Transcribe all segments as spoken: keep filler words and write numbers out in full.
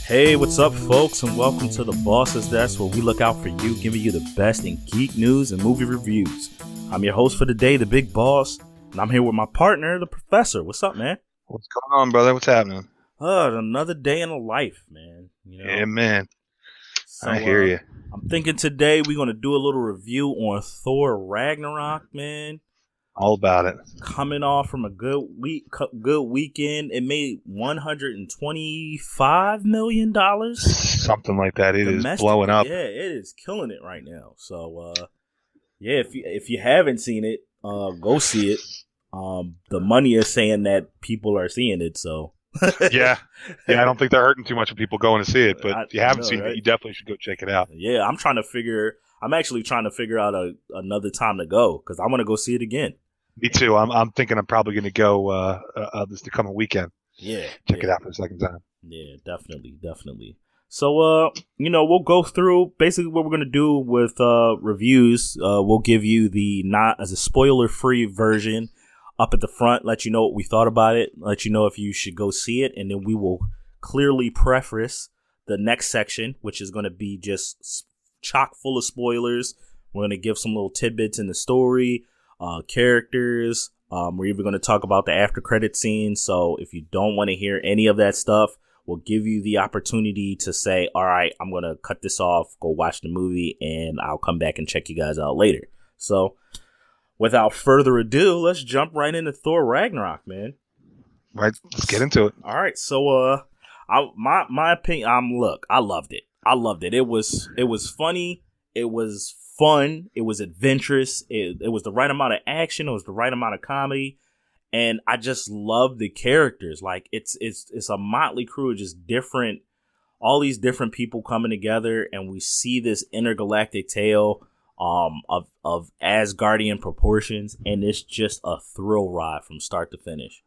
Hey, what's up, folks, and welcome to the Boss's Desk, where we look out for you, giving you the best in geek news and movie reviews. I'm your host for the day, the Big Boss, and I'm here with my partner, the Professor. What's up, man? What's going on, brother? What's happening? Uh, another day in the life, man. You know? Yeah, man. So, I hear uh, you. I'm thinking today we're gonna do a little review on Thor Ragnarok, man. All about it. Coming off from a good week, good weekend, it made one hundred twenty-five million dollars. Something like that. It is blowing up. Yeah, it is killing it right now. So, uh, yeah, if you if you haven't seen it, uh, go see it. Um, the money is saying that people are seeing it, so. yeah, yeah. I don't think they're hurting too much of people going to see it, but I, if you haven't know, seen right? it, you definitely should go check it out. Yeah, I'm trying to figure. I'm actually trying to figure out a another time to go because I want to go see it again. Me too. I'm I'm thinking I'm probably going to go uh, uh, this the coming weekend. Yeah, check yeah. it out for the second time. Yeah, definitely, definitely. So, uh, you know, we'll go through basically what we're gonna do with uh reviews. Uh, we'll give you the not as a spoiler free version up at the front, let you know what we thought about it, let you know if you should go see it, and then we will clearly preface the next section, which is going to be just chock full of spoilers. We're going to give some little tidbits in the story, uh, characters. Um, we're even going to talk about the after credit scene. So if you don't want to hear any of that stuff, we'll give you the opportunity to say, all right, I'm going to cut this off, go watch the movie, and I'll come back and check you guys out later. So without further ado, let's jump right into Thor Ragnarok, man. Right, let's get into it. All right, so uh, I my my opinion, um, look, I loved it. I loved it. It was it was funny. It was fun. It was adventurous. It it was the right amount of action. It was the right amount of comedy, and I just love the characters. Like it's it's it's a motley crew of just different, all these different people coming together, and we see this intergalactic tale um of of Asgardian proportions, and it's just a thrill ride from start to finish.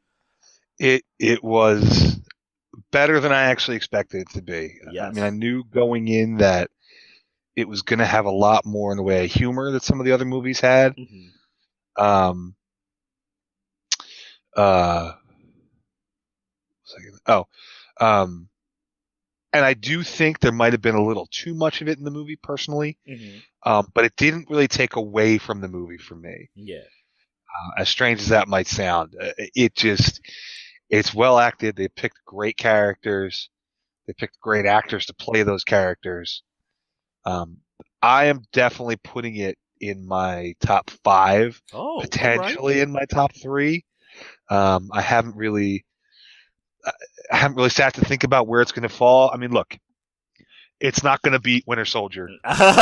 It it was better than I actually expected it to be. Yes. I mean, I knew going in that it was going to have a lot more in the way of humor that some of the other movies had. Mm-hmm. Um. Uh. Oh. Um. And I do think there might have been a little too much of it in the movie, personally. Mm-hmm. Um, but it didn't really take away from the movie for me. Yeah. Uh, as strange as that might sound, uh, it just, it's well acted. They picked great characters. They picked great actors to play those characters. Um, I am definitely putting it in my top five, oh, potentially right. in my top three. Um, I haven't really, I haven't really sat to think about where it's going to fall. I mean, look, it's not going to beat Winter Soldier.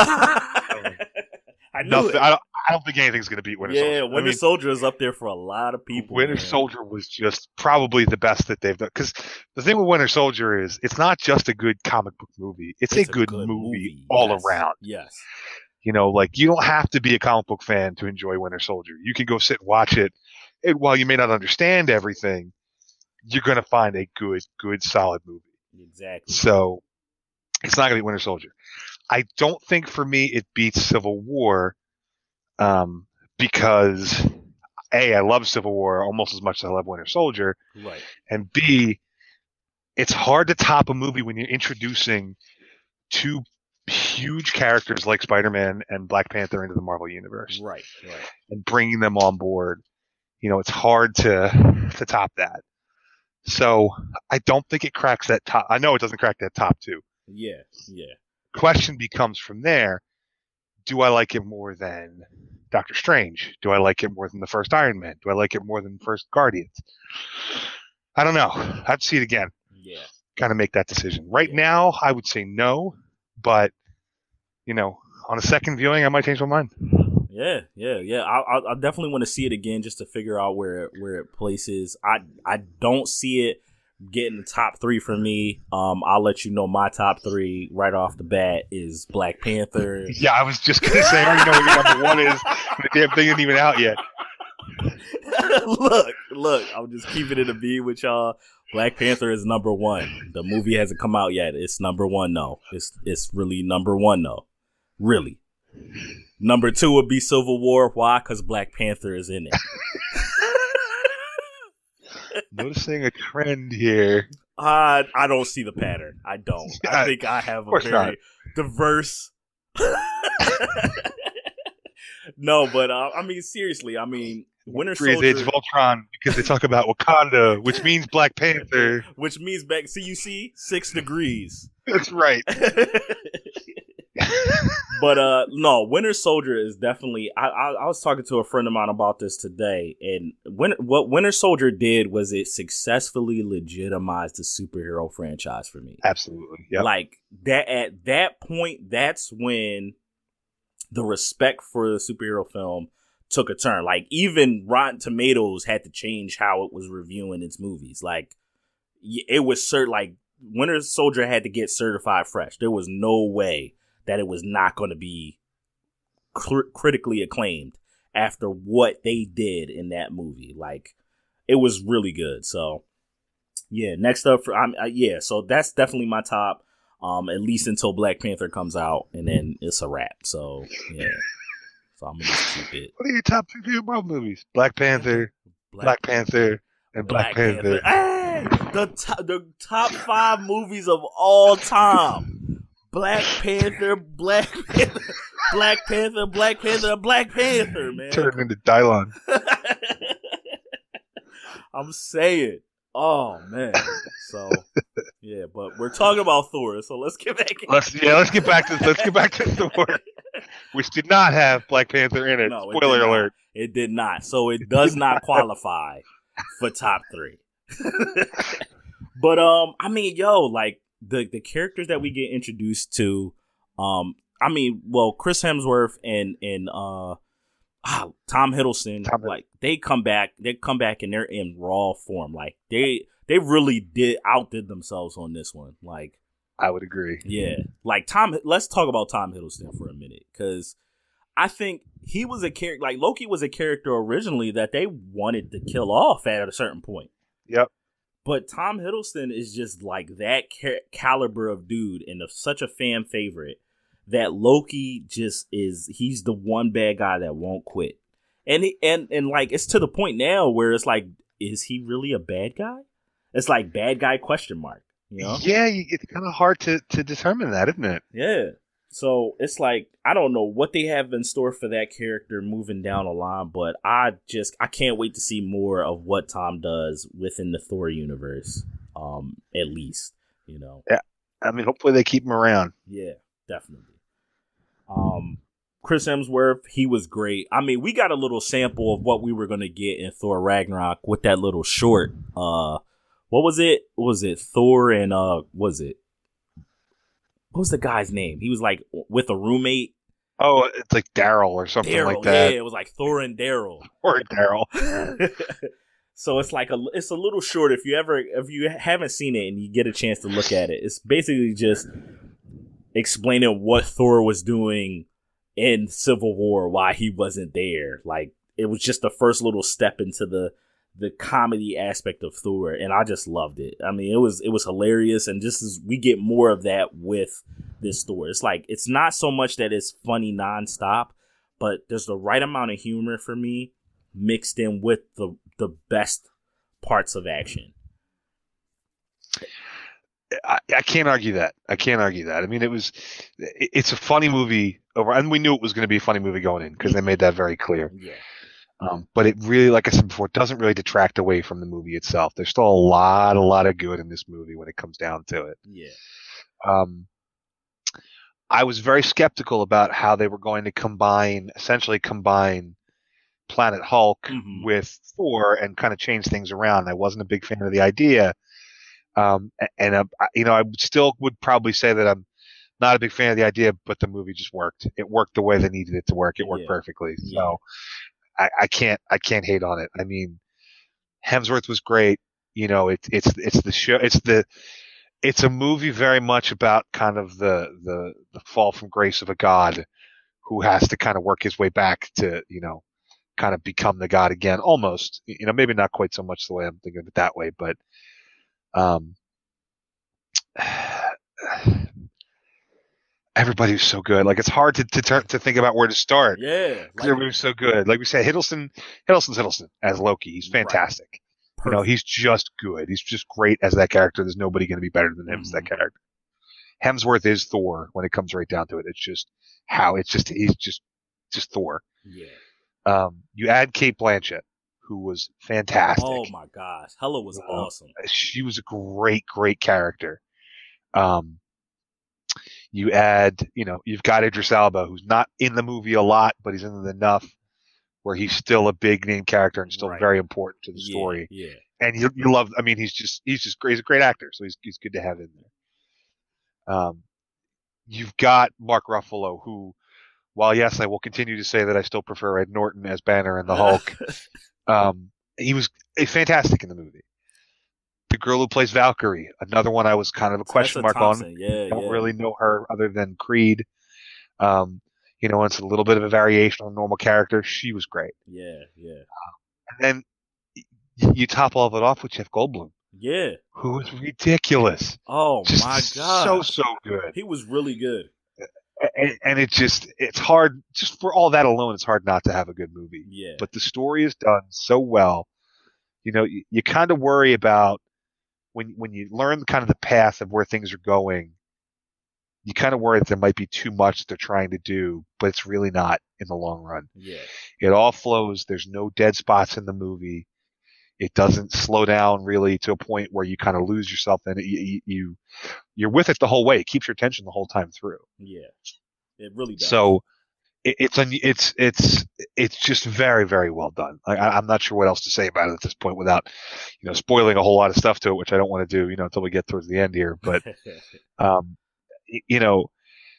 I knew Nothing, it. I don't. I don't think anything's going to beat Winter yeah, Soldier. Yeah, Winter I mean, Soldier is up there for a lot of people. Winter man. Soldier was just probably the best that they've done. Because the thing with Winter Soldier is, it's not just a good comic book movie. It's, it's a, good, a good movie, movie all yes. around. Yes. You know, like, you don't have to be a comic book fan to enjoy Winter Soldier. You can go sit and watch it. And while you may not understand everything, you're going to find a good, good, solid movie. Exactly. So, it's not going to be Winter Soldier. I don't think for me it beats Civil War, um, because A, I love Civil War almost as much as I love Winter Soldier, right? And B, it's hard to top a movie when you're introducing two huge characters like Spider-Man and Black Panther into the Marvel Universe, right? Right. And bringing them on board. You know, it's hard to to top that. So I don't think it cracks that top. I know it doesn't crack that top two. Yeah, yeah. Question becomes from there, do I like it more than Doctor Strange? Do I like it more than the first Iron Man? Do I like it more than the first Guardians? I don't know. I have to see it again. Yeah. Kind of make that decision. Right yeah. now, I would say no, but, you know, on a second viewing, I might change my mind. Yeah, yeah, yeah. I, I definitely want to see it again just to figure out where where it places. I I don't see it getting the top three for me. Um, I'll let you know my top three right off the bat is Black Panther. Yeah, I was just gonna say I already know what your number one is. The damn thing isn't even out yet. look, look. I'm just keeping it a B with y'all. Black Panther is number one. The movie hasn't come out yet. It's number one though. It's it's really number one though. Really. Number two would be Civil War. Why? Because Black Panther is in it. Noticing a trend here. Uh, I don't see the pattern. I don't. I I, think I have a very not. diverse. No, but uh, I mean, seriously, I mean, Winter Soldier, Age of Ultron, because they talk about Wakanda, which means Black Panther, which means back. See, you see, six degrees. That's right. But uh, no, Winter Soldier is definitely. I, I I was talking to a friend of mine about this today, and when what Winter Soldier did was it successfully legitimized the superhero franchise for me. Absolutely, yeah. Like that at that point, that's when the respect for the superhero film took a turn. Like even Rotten Tomatoes had to change how it was reviewing its movies. Like it was cert like Winter Soldier had to get certified fresh. There was no way that it was not going to be cr- critically acclaimed after what they did in that movie. Like it was really good. So yeah, next up for um, uh, yeah, so that's definitely my top. Um, at least until Black Panther comes out, and then it's a wrap. So yeah, so I'm gonna just keep it. What are your top two favorite Marvel movies? Black Panther, Black, Black Panther, and Black, Black Panther. Panther. Hey, the to- the top five movies of all time: Black Panther, Black Panther, Black Panther, Black Panther, Black Panther. Man, turned into Dylon. I'm saying. Oh man, so yeah, but we're talking about Thor, so let's get back. In. Let's yeah, let's get back to let's get back to Thor, which did not have Black Panther in it. No, Spoiler it alert! It did not, so it does not qualify for top three. But um, I mean, yo, like the the characters that we get introduced to, um, I mean, well, Chris Hemsworth and and uh. Ah, Tom Hiddleston, Tom like they come back, they come back and they're in raw form. Like they, they really did outdid themselves on this one. Like I would agree. Yeah, like Tom. Let's talk about Tom Hiddleston for a minute because I think he was a character. Like Loki was a character originally that they wanted to kill off at a certain point. Yep. But Tom Hiddleston is just like that ca- caliber of dude and of such a fan favorite. That Loki just is, he's the one bad guy that won't quit. And, he, and, and like, it's to the point now where it's like, is he really a bad guy? It's like bad guy question mark, you know? Yeah, it's kind of hard to, to determine that, isn't it? Yeah. So it's like, I don't know what they have in store for that character moving down the line, but I just, I can't wait to see more of what Tom does within the Thor universe, um, at least, you know? Yeah. I mean, hopefully they keep him around. Yeah, definitely. Um, Chris Hemsworth, he was great. I mean, we got a little sample of what we were going to get in Thor Ragnarok with that little short. Uh, what was it? What was it Thor and, uh, what was it? What was the guy's name? He was like with a roommate. Oh, it's like Daryl or something Daryl, like that. Yeah, it was like Thor and Daryl. Or Daryl. So it's like a, it's a little short. If you ever, if you haven't seen it and you get a chance to look at it, it's basically just explaining what Thor was doing in Civil War, why he wasn't there. Like it was just the first little step into the the comedy aspect of Thor, and I just loved it. I mean, it was it was hilarious, and just as we get more of that with this Thor, it's like it's not so much that it's funny nonstop, but there's the right amount of humor for me mixed in with the the best parts of action. I, I can't argue that. I can't argue that. I mean, it was, it, it's a funny movie over, and we knew it was going to be a funny movie going in because they made that very clear. Yeah. Um, but it really, like I said before, it doesn't really detract away from the movie itself. There's still a lot, a lot of good in this movie when it comes down to it. Yeah. Um, I was very skeptical about how they were going to combine, essentially combine Planet Hulk mm-hmm. with Thor and kind of change things around. I wasn't a big fan of the idea. Um, and, uh, you know, I still would probably say that I'm not a big fan of the idea, but the movie just worked. It worked the way they needed it to work. It worked yeah. perfectly. Yeah. So I, I can't, I can't hate on it. I mean, Hemsworth was great. You know, it's, it's, it's the show, it's the, it's a movie very much about kind of the, the, the fall from grace of a god who has to kind of work his way back to, you know, kind of become the god again, almost, you know, maybe not quite so much the way I'm thinking of it that way, but, um, everybody was so good. Like it's hard to to, turn, to think about where to start. Yeah, like, everybody was so good. Like we said, Hiddleston, Hiddleston's Hiddleston as Loki. He's fantastic. You know, he's just good. He's just great as that character. There's nobody going to be better than him mm-hmm. as that character. Hemsworth is Thor when it comes right down to it. It's just how it's just he's just just Thor. Yeah. Um, you add Cate Blanchett, who was fantastic. Oh my gosh, Hella was uh, awesome. She was a great, great character. Um, you add, you know, you've got Idris Elba, who's not in the movie a lot, but he's in it enough where he's still a big name character and still right. very important to the story. Yeah. yeah. And you you love. I mean, he's just he's just great. He's a great actor, so he's he's good to have in there. Um, you've got Mark Ruffalo, who, while yes, I will continue to say that I still prefer Ed Norton as Banner and the Hulk. um, he was fantastic in the movie. The girl who plays Valkyrie, another one I was kind of a question Tessa mark Thompson. on. Yeah, Don't yeah. really know her other than Creed. Um, you know, it's a little bit of a variation on a normal character. She was great. Yeah, yeah. Uh, and then you top all of it off with Jeff Goldblum. Yeah. Who was ridiculous. Oh, just my God. So, so good. He was really good. And, and it just, it's hard, just for all that alone, it's hard not to have a good movie. Yeah. But the story is done so well. You know, you, you kind of worry about when when you learn kind of the path of where things are going, you kind of worry that there might be too much they're trying to do, but it's really not in the long run. Yeah. It all flows. There's no dead spots in the movie. It doesn't slow down really to a point where you kind of lose yourself in it. You, you, you're with it the whole way. It keeps your attention the whole time through. Yeah, it really does. So it, it's it's it's it's just very, very well done. I, I'm not sure what else to say about it at this point without, you know, spoiling a whole lot of stuff to it, which I don't want to do, you know, until we get towards the end here. But, um, you know,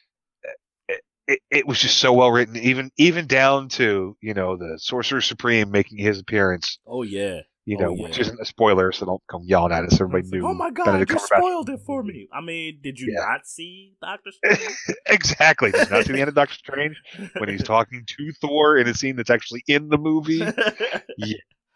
it, it, it was just so well written, even even down to, you know, the Sorcerer Supreme making his appearance. Oh yeah. You know, oh, yeah. which isn't a spoiler, so don't come yelling at us. Everybody knew. Oh my God, you spoiled it for me. I mean, did you yeah. not see Doctor Strange? Exactly. Did you not see the end of Doctor Strange? When he's talking to Thor in a scene that's actually in the movie? Yeah.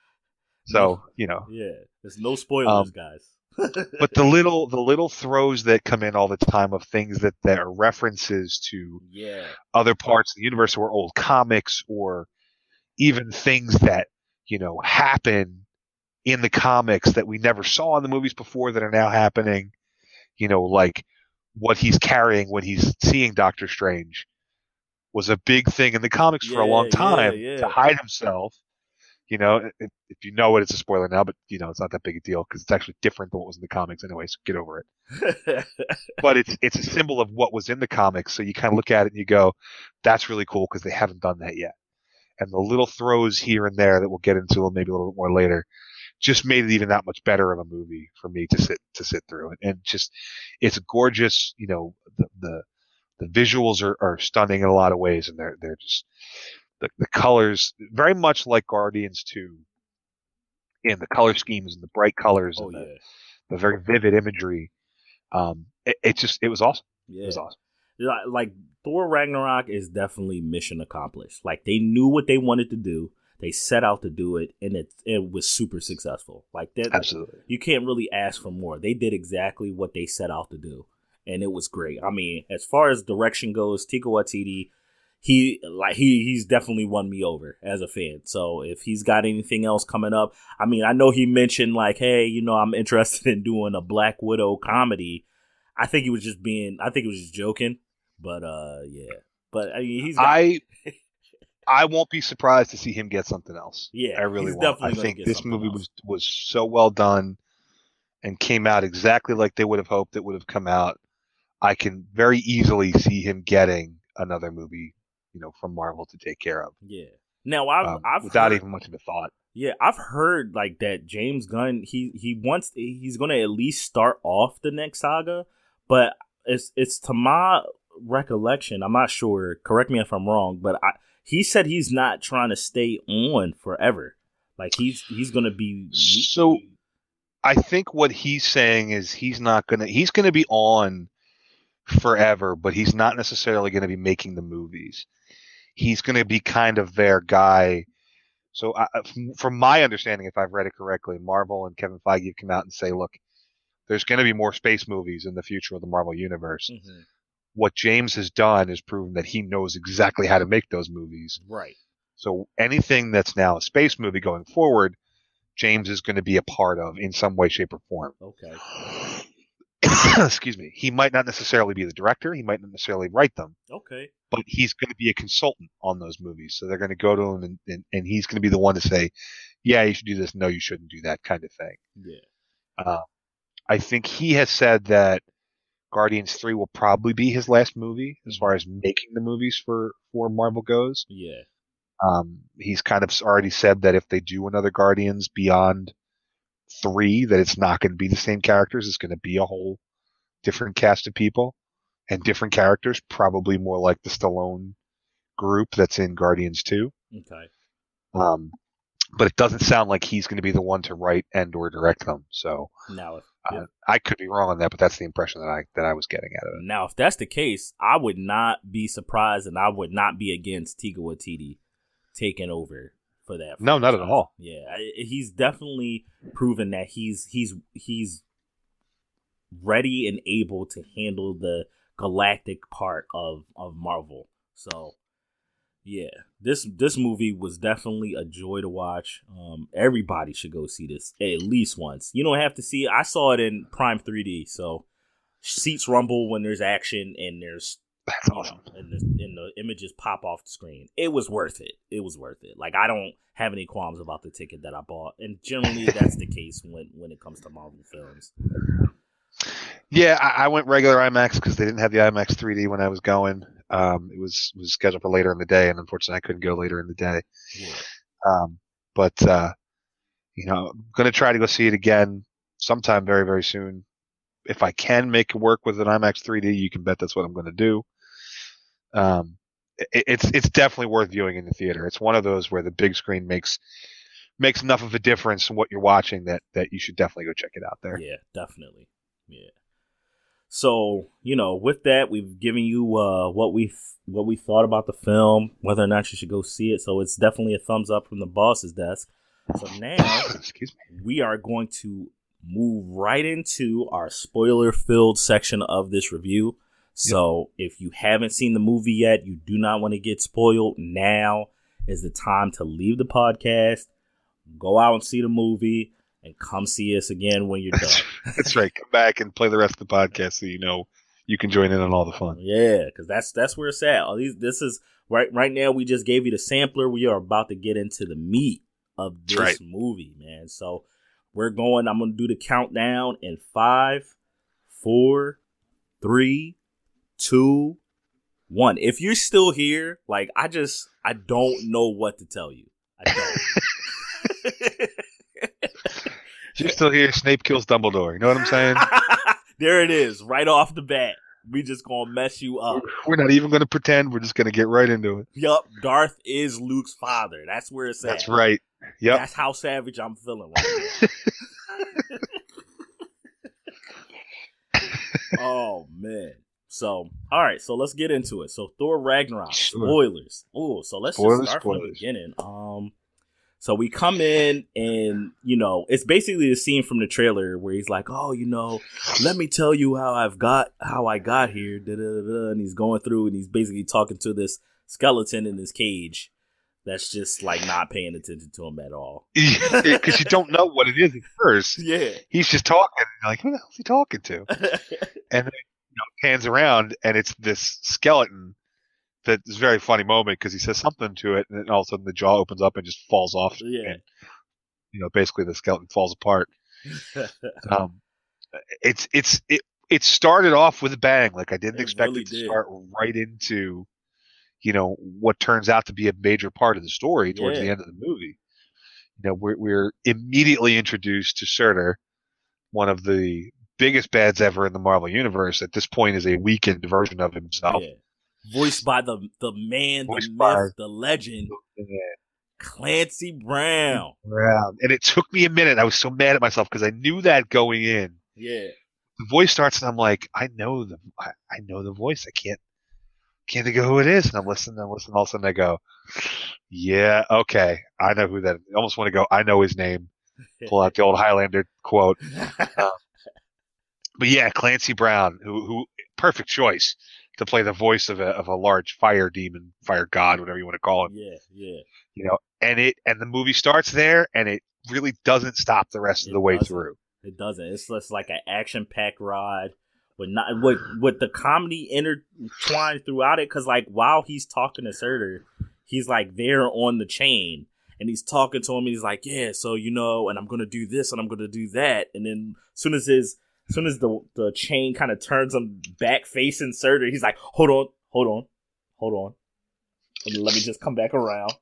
So, you know. Yeah. There's no spoilers, um, guys. But the little the little throws that come in all the time of things that, that are references to yeah. other parts of the universe or old comics or even things that, you know, happen in the comics that we never saw in the movies before that are now happening, you know, like what he's carrying when he's seeing Doctor Strange was a big thing in the comics yeah, for a long time yeah, yeah. to hide himself. You know, if, if you know it, it's a spoiler now, but, you know, it's not that big a deal because it's actually different than what was in the comics anyway, so get over it. But it's it's a symbol of what was in the comics, so you kind of look at it and you go, that's really cool because they haven't done that yet. And the little throws here and there that we'll get into maybe a little bit more later just made it even that much better of a movie for me to sit to sit through. And, and just, it's gorgeous. You know, the the, the visuals are, are stunning in a lot of ways, and they're they're just the the colors very much like Guardians two. In the color schemes and the bright colors oh, and the, yeah. the very vivid imagery. Um, it, it just it was awesome. Yeah. It was awesome. Like Thor Ragnarok is definitely mission accomplished. Like they knew what they wanted to do. They set out to do it, and it it was super successful. Like that, absolutely. You can't really ask for more. They did exactly what they set out to do, and it was great. I mean, as far as direction goes, Taika Waititi, he like he he's definitely won me over as a fan. So if he's got anything else coming up, I mean, I know he mentioned like, hey, you know, I'm interested in doing a Black Widow comedy. I think he was just being, I think he was just joking, but uh, yeah. But I mean, he's got, I. I won't be surprised to see him get something else. Yeah, I really he's won't. I think this movie else. was was so well done and came out exactly like they would have hoped it would have come out. I can very easily see him getting another movie, you know, from Marvel to take care of. Yeah. Now I've, um, I've without heard, even much of a thought. Yeah, I've heard like that James Gunn he he wants he's going to at least start off the next saga, but it's it's to my recollection. I'm not sure. Correct me if I'm wrong, but I. He said he's not trying to stay on forever. Like he's he's gonna be. So, I think what he's saying is he's not gonna he's gonna be on forever, but he's not necessarily gonna be making the movies. He's gonna be kind of their guy. So, I, from my understanding, if I've read it correctly, Marvel and Kevin Feige have come out and say, look, there's gonna be more space movies in the future of the Marvel universe. Mm-hmm. What James has done is proven that he knows exactly how to make those movies. Right. So anything that's now a space movie going forward, James is going to be a part of in some way, shape, or form. Okay. Excuse me. He might not necessarily be the director. He might not necessarily write them. Okay. But he's going to be a consultant on those movies. So they're going to go to him and, and, and he's going to be the one to say, yeah, you should do this. No, you shouldn't do that kind of thing. Yeah. Uh, I think he has said that Guardians three will probably be his last movie as far as making the movies for, for Marvel goes. Yeah. Um, he's kind of already said that if they do another Guardians beyond three, that it's not going to be the same characters. It's going to be a whole different cast of people and different characters, probably more like the Stallone group that's in Guardians two. Okay. Um, but it doesn't sound like he's going to be the one to write and or direct them. So now, if, uh, if, I could be wrong on that, but that's the impression that I that I was getting out of it. Now, if that's the case, I would not be surprised, and I would not be against Taika Waititi taking over for that. No, not at all. Yeah, he's definitely proven that he's he's he's ready and able to handle the galactic part of of Marvel. So yeah, this this movie was definitely a joy to watch. Um, everybody should go see this at least once. You don't have to see it. I saw it in Prime three D, so seats rumble when there's action and there's That's awesome. know, and, the, and the images pop off the screen. It was worth it. It was worth it. Like, I don't have any qualms about the ticket that I bought, and generally that's the case when when it comes to Marvel films. Yeah, I, I went regular IMAX because they didn't have the IMAX three D when I was going. Um, it was was scheduled for later in the day, and unfortunately, I couldn't go later in the day. Yeah. Um, but uh, you know, I'm gonna try to go see it again sometime very very soon. If I can make it work with an IMAX three D, you can bet that's what I'm gonna do. Um, it, it's it's definitely worth viewing in the theater. It's one of those where the big screen makes makes enough of a difference in what you're watching that that you should definitely go check it out there. Yeah, definitely. Yeah. So, you know, with that, we've given you uh, what we what we thought about the film, whether or not you should go see it. So it's definitely a thumbs up from the boss's desk. So now, excuse me, we are going to move right into our spoiler-filled section of this review. So yep. If you haven't seen the movie yet, you do not want to get spoiled, now is the time to leave the podcast, go out and see the movie, and come see us again when you're done. That's right. Come back and play the rest of the podcast so you know you can join in on all the fun. Yeah, because that's that's where it's at. All these, this is right right now. We just gave you the sampler. We are about to get into the meat of this right. movie, man. So we're going. I'm going to do the countdown in five, four, three, two, one. If you're still here, like I just I don't know what to tell you. I don't. You're still here. Snape kills Dumbledore. You know what I'm saying? There it is, right off the bat. We just gonna mess you up. We're not even gonna pretend. We're just gonna get right into it. Yup, Darth is Luke's father. That's where it's at. That's right. Yep. That's how savage I'm feeling right now. Oh man. So, all right. So let's get into it. So Thor Ragnarok sure. spoilers. Oh, so let's spoilers, just start spoilers. from the beginning. Um. So we come in and, you know, it's basically the scene from the trailer where he's like, oh, you know, let me tell you how I've got, how I got here. Da, da, da, and he's going through and he's basically talking to this skeleton in his cage that's just like not paying attention to him at all. Because you don't know what it is at first. Yeah. He's just talking. And you're like, who the hell is he talking to? And then, you know, pans around and it's this skeleton. That is a very funny moment because he says something to it, and then all of a sudden the jaw opens up and just falls off. Yeah. And, you know, basically the skeleton falls apart. um, it's it's it it started off with a bang. Like I didn't it expect really it to did. start right into, you know, what turns out to be a major part of the story towards yeah. the end of the movie. You know, we're we're immediately introduced to Surtur, one of the biggest bads ever in the Marvel universe. At this point, is a weakened version of himself. Yeah. Voiced by the the man, Voiced the by, myth, the legend, yeah. Clancy Brown. Brown. And it took me a minute. I was so mad at myself because I knew that going in. Yeah. The voice starts and I'm like, I know the I, I know the voice. I can't can't think of who it is. And I'm listening, I'm listening, all of a sudden I go, yeah, okay. I know who that is. I almost want to go, I know his name. Pull out the old Highlander quote. Um, but yeah, Clancy Brown, who who perfect choice to play the voice of a of a large fire demon, fire god, whatever you want to call him. Yeah, yeah. You know, and it and the movie starts there, and it really doesn't stop the rest of It the way doesn't. through. It doesn't. It's just like an action packed ride with not with with the comedy intertwined throughout it. Because like while he's talking to Surtur, he's like there on the chain and he's talking to him. And he's like, yeah, so you know, and I'm gonna do this and I'm gonna do that. And then as soon as his, as soon as the the chain kind of turns him back facing Surtur, he's like, hold on, hold on, hold on, and let me just come back around.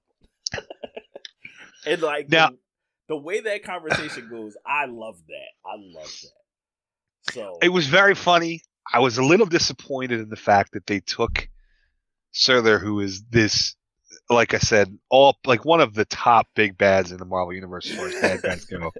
And like now. The, The way that conversation goes, I love that. I love that. So it was very funny. I was a little disappointed in the fact that they took Surtur, who is this, like I said, all like one of the top big bads in the Marvel universe as far as bad guys go.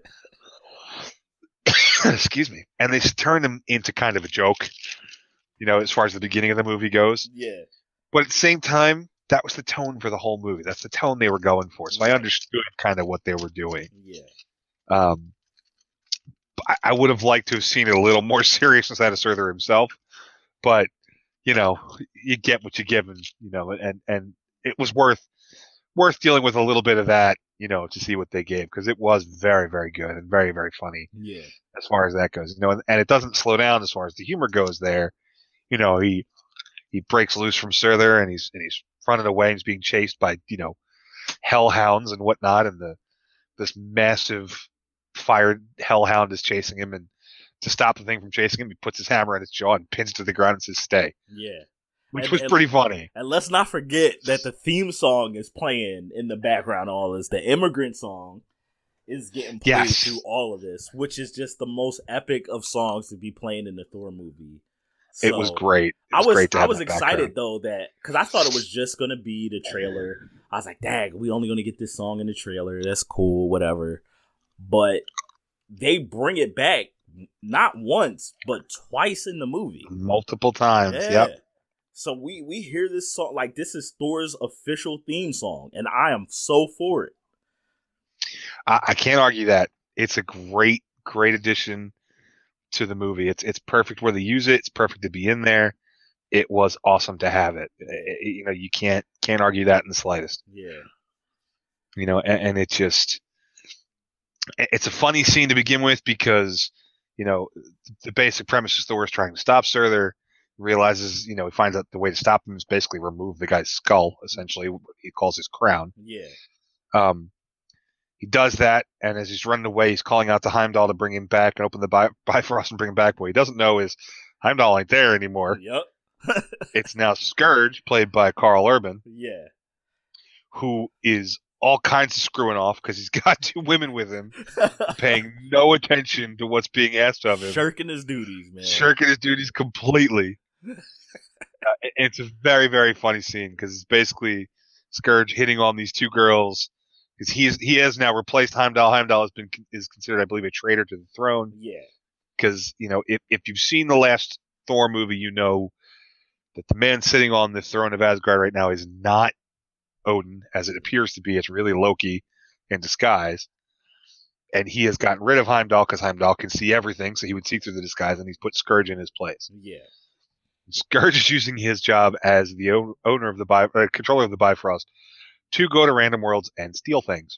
Excuse me. And they turned him into kind of a joke, you know, as far as the beginning of the movie goes. Yeah. But at the same time, that was the tone for the whole movie. That's the tone they were going for. So I understood kind of what they were doing. Yeah. Um, I, I would have liked to have seen it a little more seriousness out of Surtur himself, but you know, you get what you give, and you know, and and it was worth worth dealing with a little bit of that, you know, to see what they gave, because it was very very good and very very funny. Yeah. As far as that goes, you know, and, and it doesn't slow down as far as the humor goes. There, you know, he he breaks loose from Surtur and he's and he's running away and he's being chased by, you know, hellhounds and whatnot, and the this massive fire hellhound is chasing him, and to stop the thing from chasing him, he puts his hammer on its jaw and pins it to the ground and says stay. Yeah. Which and, was and, pretty funny. And let's not forget that the theme song is playing in the background. All this, the immigrant song is getting played yes. through all of this, which is just the most epic of songs to be playing in the Thor movie. So, it was great. It was I was great to I have was that excited background. though that because I thought it was just gonna be the trailer. I was like, "Dang, we only gonna get this song in the trailer. That's cool, whatever." But they bring it back not once but twice in the movie, multiple times. Yeah. Yep. So we we hear this song like this is Thor's official theme song, and I am so for it. I, I can't argue that. It's a great great addition to the movie. It's it's perfect where they use it. It's perfect to be in there. It was awesome to have it. it you know, you can't can't argue that in the slightest. Yeah. You know, and, and it just it's a funny scene to begin with because, you know, the basic premise is Thor is trying to stop Surtur, realizes, you know, he finds out the way to stop him is basically remove the guy's skull, essentially, what he calls his crown. Yeah. Um, he does that, and as he's running away, he's calling out to Heimdall to bring him back and open the Bi- Bifrost and bring him back. What he doesn't know is Heimdall ain't there anymore. Yep. It's now Scourge, played by Carl Urban. Yeah. Who is all kinds of screwing off because he's got two women with him, paying no attention to what's being asked of him. Shirking his duties, man. Shirking his duties completely. uh, it's a very, very funny scene because it's basically Scourge hitting on these two girls because he's he has now replaced Heimdall. Heimdall has been is considered, I believe, a traitor to the throne. Yeah. Because, you know, if if you've seen the last Thor movie, you know that the man sitting on the throne of Asgard right now is not Odin, as it appears to be. It's really Loki in disguise. And he has gotten rid of Heimdall because Heimdall can see everything, so he would see through the disguise, and he's put Scourge in his place. Yeah. Scourge is using his job as the o- owner of the Bi- uh, controller of the Bifrost to go to random worlds and steal things.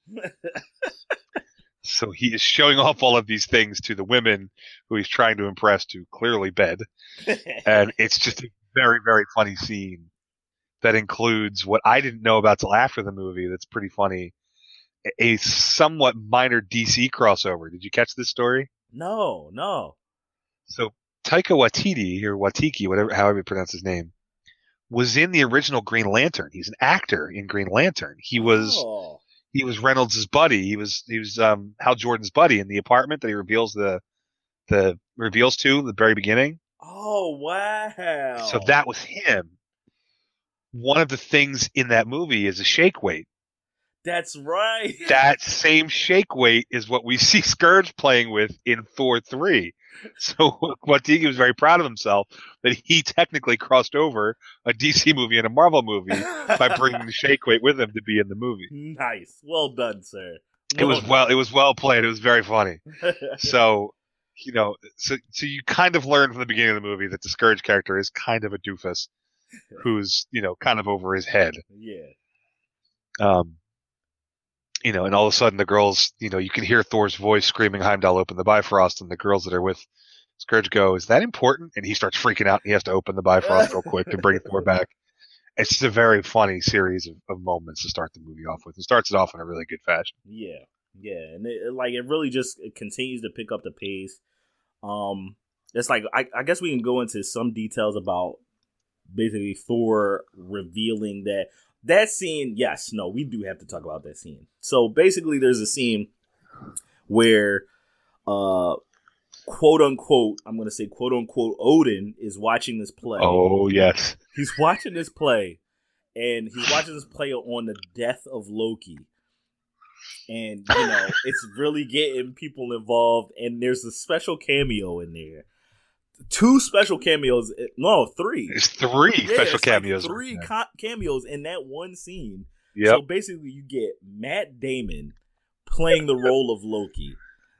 So he is showing off all of these things to the women who he's trying to impress to clearly bed. And it's just a very, very funny scene that includes what I didn't know about till after the movie that's pretty funny. A somewhat minor D C crossover. Did you catch this story? No, no. So Taika Waititi, or Watiki, whatever, however you pronounce his name, was in the original Green Lantern. He's an actor in Green Lantern. He was Oh. he was Reynolds' buddy. He was he was um, Hal Jordan's buddy in the apartment that he reveals the the reveals to in the very beginning. Oh, wow. So that was him. One of the things in that movie is a shake weight. That's right. That same shake weight is what we see Scourge playing with in Thor three. So Watiki was very proud of himself that he technically crossed over a D C movie and a Marvel movie by bringing the shake weight with him to be in the movie. Nice. Well done, sir. Well It was done. well it was well played. It was very funny. So, you know, so so you kind of learn from the beginning of the movie that the Scourge character is kind of a doofus who's, you know, kind of over his head. Yeah. Um you know, and all of a sudden the girls, you know, you can hear Thor's voice screaming, Heimdall, open the Bifrost, and the girls that are with Scourge go, is that important? And he starts freaking out and he has to open the Bifrost real quick to bring Thor back. It's just a very funny series of, of moments to start the movie off with. It starts it off in a really good fashion. Yeah, yeah, and it, like it really just it continues to pick up the pace. Um, it's like I, I guess we can go into some details about basically Thor revealing that that scene. Yes, no, we do have to talk about that scene. So basically, there's a scene where, uh, quote unquote, I'm going to say quote unquote, Odin is watching this play. Oh yes. He's watching this play, and he's watching this play on the death of Loki. And, you know, it's really getting people involved, and there's a special cameo in there. Two special cameos. No, three. There's three yeah, special cameos. Like three ca- cameos in that one scene. Yep. So basically, you get Matt Damon playing the role of Loki.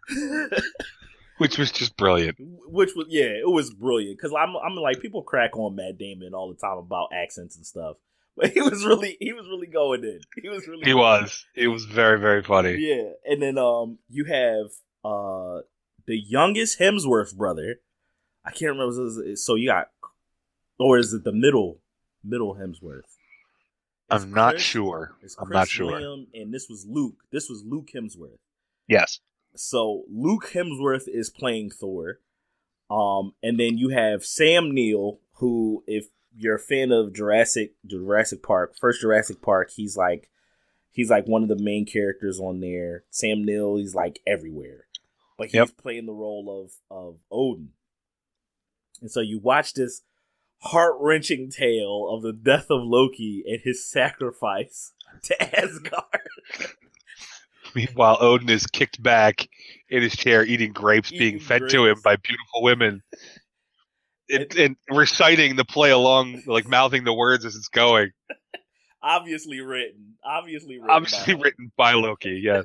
Which was just brilliant. Which was, yeah, it was brilliant. Because I'm, I'm like, people crack on Matt Damon all the time about accents and stuff. But he was really, he was really going in. He was really. He going was. In. It was very, very funny. Yeah, and then um, you have uh, the youngest Hemsworth brother. I can't remember. So you got, or is it the middle, middle Hemsworth? It's I'm not Chris, sure. It's I'm Chris not sure. Liam, and this was Luke. This was Luke Hemsworth. Yes. So Luke Hemsworth is playing Thor, um, and then you have Sam Neill, who, if you're a fan of Jurassic Jurassic Park, first Jurassic Park, he's like he's like one of the main characters on there. Sam Neill, he's like everywhere, but he's yep. playing the role of of Odin. And so you watch this heart wrenching tale of the death of Loki and his sacrifice to Asgard. Meanwhile, Odin is kicked back in his chair, eating grapes, eating being fed grapes. to him by beautiful women, and, and reciting the play along, like mouthing the words as it's going. Obviously written. Obviously written. Obviously by written by Loki, yes.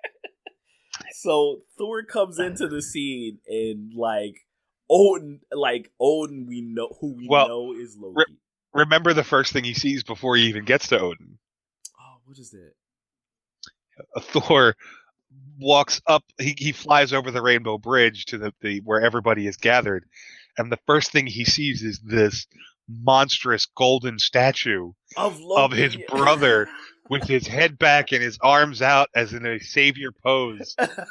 So Thor comes into the scene and, like, Odin, like, Odin, we know, who we well, know is Loki. Re- remember the first thing he sees before he even gets to Odin? Oh, what is that? Thor walks up, he, he flies over the Rainbow Bridge to the, the where everybody is gathered, and the first thing he sees is this monstrous golden statue of, Loki. of his brother with his head back and his arms out as in a savior pose.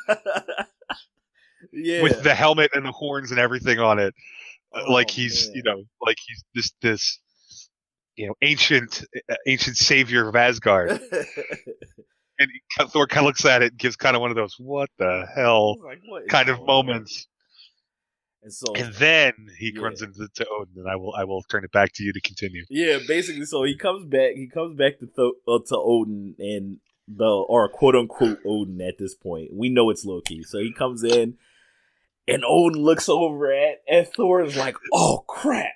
Yeah. With the helmet and the horns and everything on it. Oh, like he's, man. you know, like he's this, this, you know, ancient, ancient savior of Asgard. And he, Thor kind of looks at it and gives kind of one of those, what the hell like, what kind of moments. And so, and then he yeah. runs into to Odin, and I will, I will turn it back to you to continue. Yeah, basically, so he comes back, he comes back to Th- uh, to Odin and the, or quote unquote Odin at this point. We know it's Loki. So he comes in, and Odin looks over at, at Thor and is like, oh crap.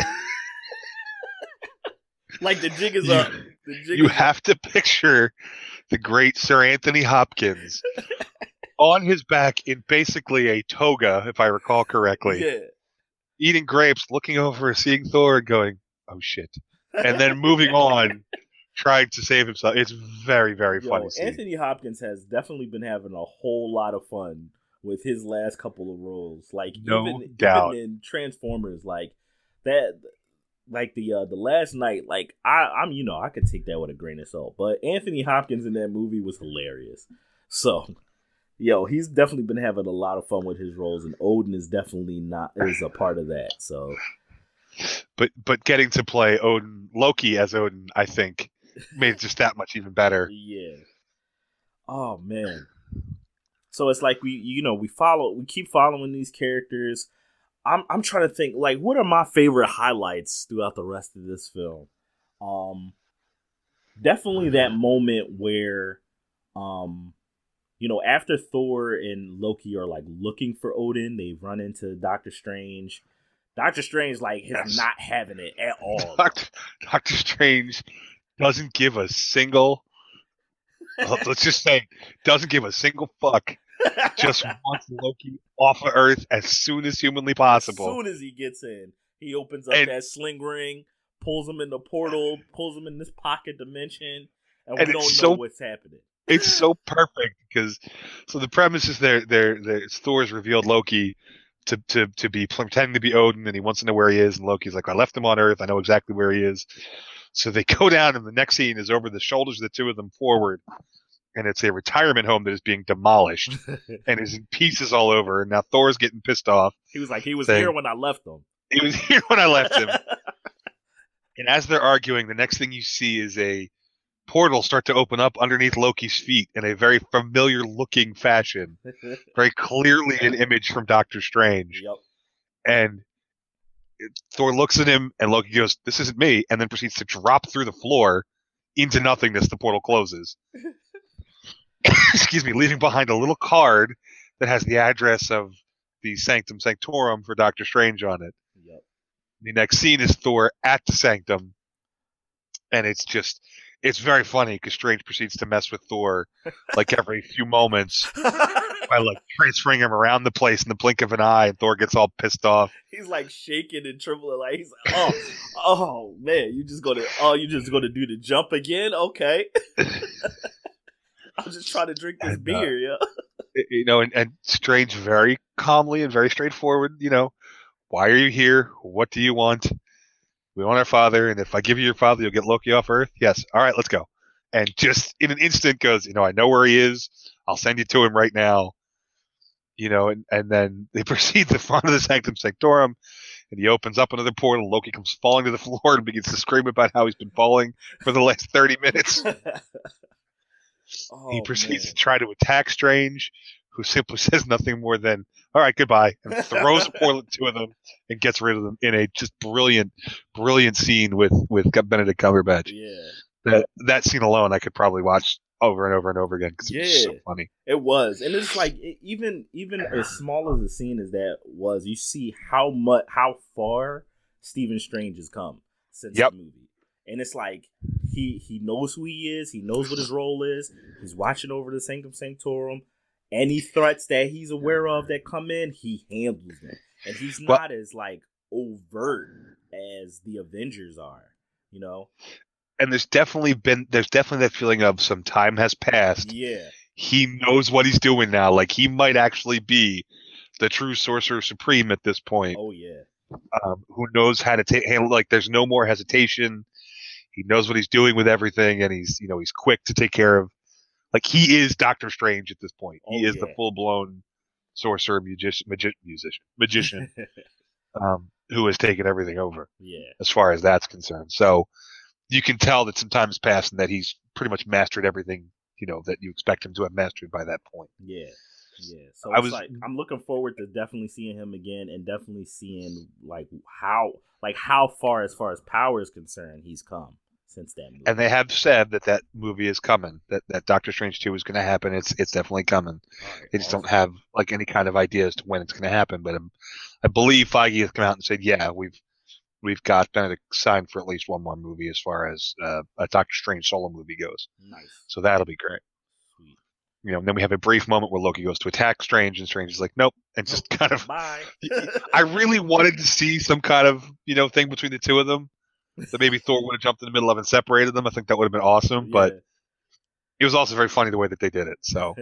Like the jig is you, up. The jig you is have up. to picture the great Sir Anthony Hopkins on his back in basically a toga, if I recall correctly. Yeah. Eating grapes, looking over, seeing Thor, and going, oh shit. And then moving on, trying to save himself. It's very, very Yo, funny scene. Anthony Hopkins has definitely been having a whole lot of fun with his last couple of roles. Like, no even, doubt. even in Transformers, like, that... Like the uh, the last night, like I, I'm, you know, I could take that with a grain of salt, but Anthony Hopkins in that movie was hilarious. So, yo, he's definitely been having a lot of fun with his roles, and Odin is definitely not is a part of that. So, but but getting to play Odin, Loki as Odin, I think made it just that much even better. Yeah. Oh man. So it's like we, you know, we follow, we keep following these characters. I'm I'm trying to think, like, what are my favorite highlights throughout the rest of this film? Um, definitely that moment where, um, you know, after Thor and Loki are like looking for Odin, they run into Doctor Strange. Doctor Strange, like, is yes. not having it at all. Doctor, Doctor Strange doesn't give a single, let's just say, doesn't give a single fuck. Just wants Loki off of Earth as soon as humanly possible. As soon as he gets in, he opens up and, that sling ring, pulls him in the portal, pulls him in this pocket dimension, and, and we don't know so, what's happening. It's so perfect because so the premise is they're they're, they're Thor's revealed Loki to, to to be pretending to be Odin, and he wants to know where he is, and Loki's like, I left him on Earth, I know exactly where he is. So they go down, and the next scene is over the shoulders of the two of them forward, and it's a retirement home that is being demolished and is in pieces all over. And now Thor's getting pissed off. He was like, he was saying, here when I left him. He was here when I left him. And as they're arguing, the next thing you see is a portal start to open up underneath Loki's feet in a very familiar looking fashion. Very clearly an image from Doctor Strange. Yep. And Thor looks at him, and Loki goes, "This isn't me," and then proceeds to drop through the floor into nothingness. The portal closes. Excuse me, leaving behind a little card that has the address of the Sanctum Sanctorum for Doctor Strange on it. Yep. The next scene is Thor at the Sanctum, and it's just, it's very funny because Strange proceeds to mess with Thor like every few moments by like transferring him around the place in the blink of an eye, and Thor gets all pissed off. He's like shaking and trembling, like he's like, oh, oh man, you just gonna, oh, you just gonna do the jump again? Okay. I'm just trying to drink this and, beer, uh, yeah. You know, and, and Strange very calmly and very straightforward, you know, why are you here? What do you want? We want our father, and if I give you your father, you'll get Loki off Earth? Yes. All right, let's go. And just in an instant goes, you know, I know where he is. I'll send you to him right now. You know, and, and then they proceed to the front of the Sanctum Sanctorum, and he opens up another portal. Loki comes falling to the floor and begins to scream about how he's been falling for the last thirty minutes. Oh, he proceeds man. to try to attack Strange, who simply says nothing more than, all right, goodbye, and throws a portal at two of them and gets rid of them in a just brilliant, brilliant scene with, with Benedict Cumberbatch. Yeah. That, that scene alone I could probably watch over and over and over again because it yeah, was so funny. It was. And it's like, it, even even as small as the scene as that was, you see how much, how far Stephen Strange has come since yep. the movie. And it's like, he he knows who he is. He knows what his role is. He's watching over the Sanctum Sanctorum. Any threats that he's aware of that come in, he handles them. And he's not well, as, like, overt as the Avengers are, you know? And there's definitely been, there's definitely that feeling of some time has passed. Yeah. He knows what he's doing now. Like, he might actually be the true Sorcerer Supreme at this point. Oh, yeah. Um, who knows how to take, handle, like, there's no more hesitation. He knows what he's doing with everything, and he's, you know, he's quick to take care of. Like, he is Doctor Strange at this point. He oh, is yeah. the full blown sorcerer, magician, magi- musician, magician, um, who has taken everything over. Yeah. As far as that's concerned, so you can tell that some time has passed and that he's pretty much mastered everything, you know, that you expect him to have mastered by that point. Yeah. Yeah. So I it's was, like, I'm looking forward to definitely seeing him again, and definitely seeing like how, like how far as far as power is concerned, he's come since that movie. And they have said that that movie is coming, that, that Doctor Strange two is going to happen. It's it's definitely coming. Right, they just awesome. don't have like any kind of idea as to when it's going to happen. But um, I believe Feige has come out and said, yeah, we've we've got Benedict signed for at least one more movie as far as uh, a Doctor Strange solo movie goes. Nice. So that'll be great. Sweet. You know, and then we have a brief moment where Loki goes to attack Strange, and Strange is like, nope, and just nope. kind of. Bye. I really wanted to see some kind of, you know, thing between the two of them. That maybe Thor would have jumped in the middle of and separated them. I think that would have been awesome. Yeah. But it was also very funny the way that they did it. So,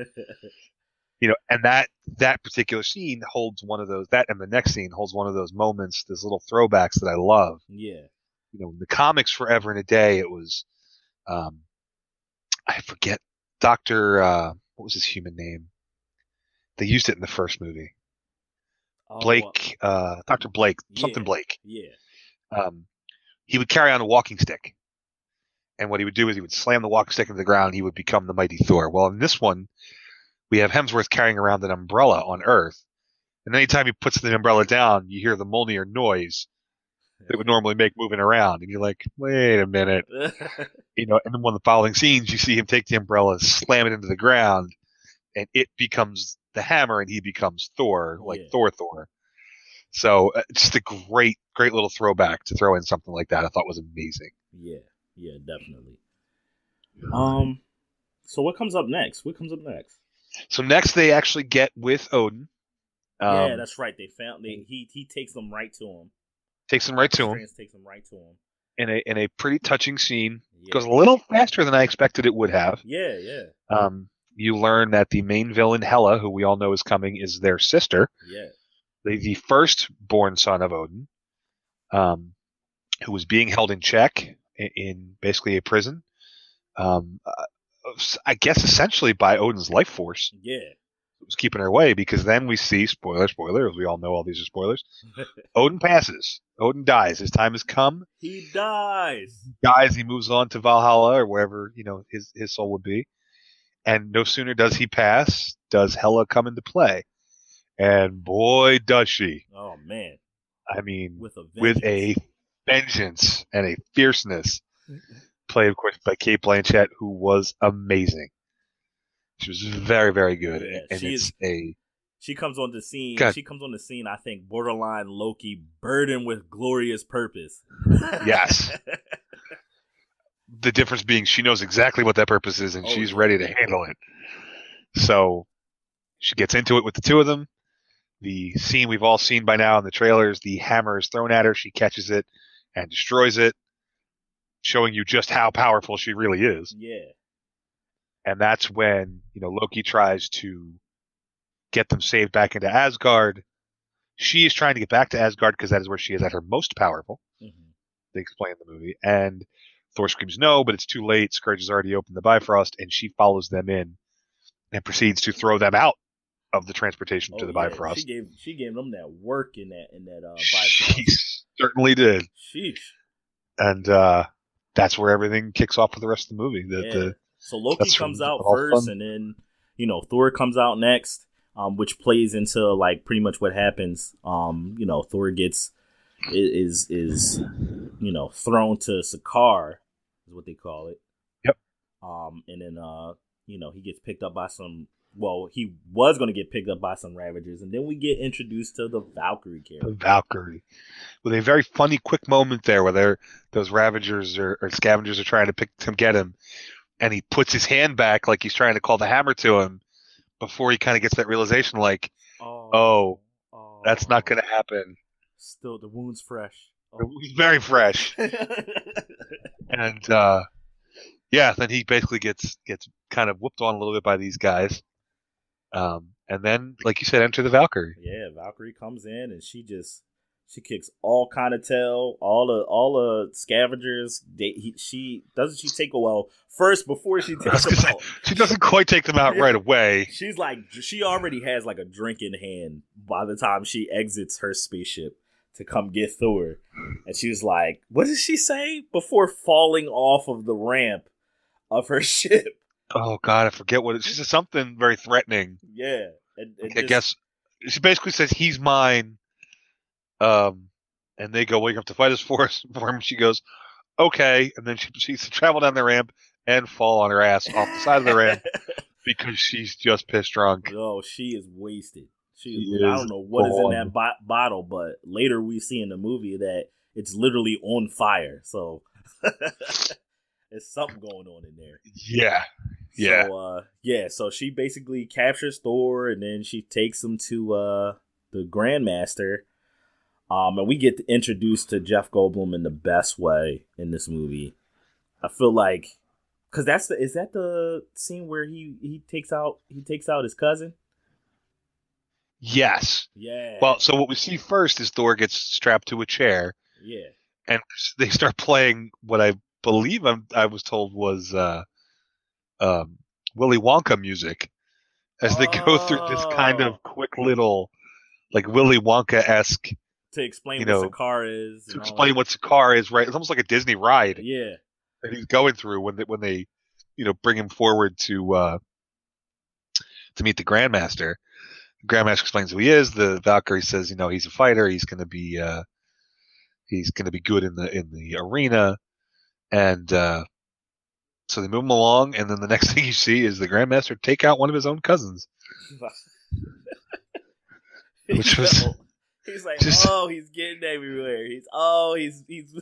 you know, and that that particular scene holds one of those. That and the next scene holds one of those moments, those little throwbacks that I love. Yeah. You know, in the comics forever and a day, it was, um, I forget, Doctor. Uh, what was his human name? They used it in the first movie. Oh, Blake, uh, Doctor Blake, yeah. something Blake. Yeah. Um. He would carry on a walking stick. And what he would do is he would slam the walking stick into the ground and he would become the mighty Thor. Well, in this one, we have Hemsworth carrying around an umbrella on Earth. And anytime he puts the umbrella down, you hear the Mjolnir noise that would normally make moving around. And you're like, wait a minute. You know, and then one of the following scenes, you see him take the umbrella, slam it into the ground, and it becomes the hammer and he becomes Thor, like yeah. Thor Thor. So uh, just a great, great little throwback to throw in something like that. I thought was amazing. Yeah, yeah, definitely. Um, so what comes up next? What comes up next? So next they actually get with Odin. Um, yeah, that's right. They found they, he he takes them right to him. Takes them right to him. Takes them right to him. in a in a pretty touching scene. Yeah. Goes a little faster than I expected it would have. Yeah, yeah. Um, you learn that the main villain, Hela, who we all know is coming, is their sister. Yeah. The, the first-born son of Odin, um, who was being held in check in, in basically a prison. Um, uh, I guess essentially by Odin's life force. Yeah. It was keeping her away because then we see, spoiler, spoiler, as we all know all these are spoilers, Odin passes. Odin dies. His time has come. He dies. Dies, he moves on to Valhalla or wherever, you know, his, his soul would be. And no sooner does he pass, does Hela come into play. And boy, does she. Oh, man. I mean, with a vengeance, with a vengeance and a fierceness. Played, of course, by Cate Blanchett, who was amazing. She was very, very good. Yeah, and she it's is, a. She comes on the scene. God. She comes on the scene. I think borderline Loki, burdened with glorious purpose. Yes. The difference being she knows exactly what that purpose is, and oh, she's yeah. ready to handle it. So she gets into it with the two of them. The scene we've all seen by now in the trailers, the hammer is thrown at her. She catches it and destroys it, showing you just how powerful she really is. Yeah. And that's when, you know, Loki tries to get them saved back into Asgard. She is trying to get back to Asgard because that is where she is at her most powerful. Mm-hmm. They explain in the movie. And Thor screams no, but it's too late. Scourge has already opened the Bifrost, and she follows them in and proceeds to throw them out of the transportation oh, to the yeah. Bifrost. She gave she gave them that work in that in that uh, Bifrost. She certainly did. Sheesh. And uh, that's where everything kicks off for the rest of the movie. The, yeah. the, so Loki comes out first, fun. and then you know Thor comes out next, um, which plays into like pretty much what happens. Um, you know, Thor gets is is you know thrown to Sakaar, is what they call it. Yep. Um, and then uh, you know he gets picked up by some. Well, he was going to get picked up by some Ravagers, and then we get introduced to the Valkyrie character. The Valkyrie, with a very funny, quick moment there, where they're, those Ravagers or, or Scavengers are trying to pick him, get him, and he puts his hand back like he's trying to call the hammer to him, before he kind of gets that realization, like, oh, oh, oh that's not going to happen. Still, the wound's fresh. Oh. The wound's very fresh. And uh, yeah, then he basically gets gets kind of whooped on a little bit by these guys. Um, and then, like you said, enter the Valkyrie. Yeah, Valkyrie comes in and she just she kicks all kind of tail. All the all the Scavengers. They, he, she doesn't she take a well first before she takes them out. She doesn't quite take them out right away. She's like she already has like a drink in hand by the time she exits her spaceship to come get Thor, and she's like, "What did she say?" Before falling off of the ramp of her ship. Oh God, I forget what it is. She says something very threatening. Yeah, and, and I just, guess she basically says he's mine. Um, and they go, "Well, you have to fight us for us." For him, she goes, "Okay," and then she proceeds to travel down the ramp and fall on her ass off the side of the ramp because she's just pissed drunk. Oh, she is wasted. She, she is, I don't know what is in that bo- bottle, but later we see in the movie that it's literally on fire. So there's something going on in there. Yeah. Yeah. So, uh, yeah, so she basically captures Thor, and then she takes him to uh, the Grandmaster. Um, and we get introduced to Jeff Goldblum in the best way in this movie. I feel like, cause that's the is that the scene where he, he takes out he takes out his cousin? Yes. Yeah. Well, so what we see first is Thor gets strapped to a chair. Yeah. And they start playing what I believe I'm, I was told was uh, um, Willy Wonka music as they oh. go through this kind of quick little, like Willy Wonka-esque. To explain you what know, Sakaar is. To explain what Sakaar is, right? It's almost like a Disney ride. Yeah. That he's going through when they, when they, you know, bring him forward to uh, to meet the Grandmaster. The Grandmaster explains who he is. The Valkyrie says, you know, he's a fighter. He's going to be, uh, he's going to be good in the in the arena, and uh, so they move him along. And then the next thing you see is the Grandmaster take out one of his own cousins, which was. He's like, just, oh, he's getting everywhere. He's oh, he's he's.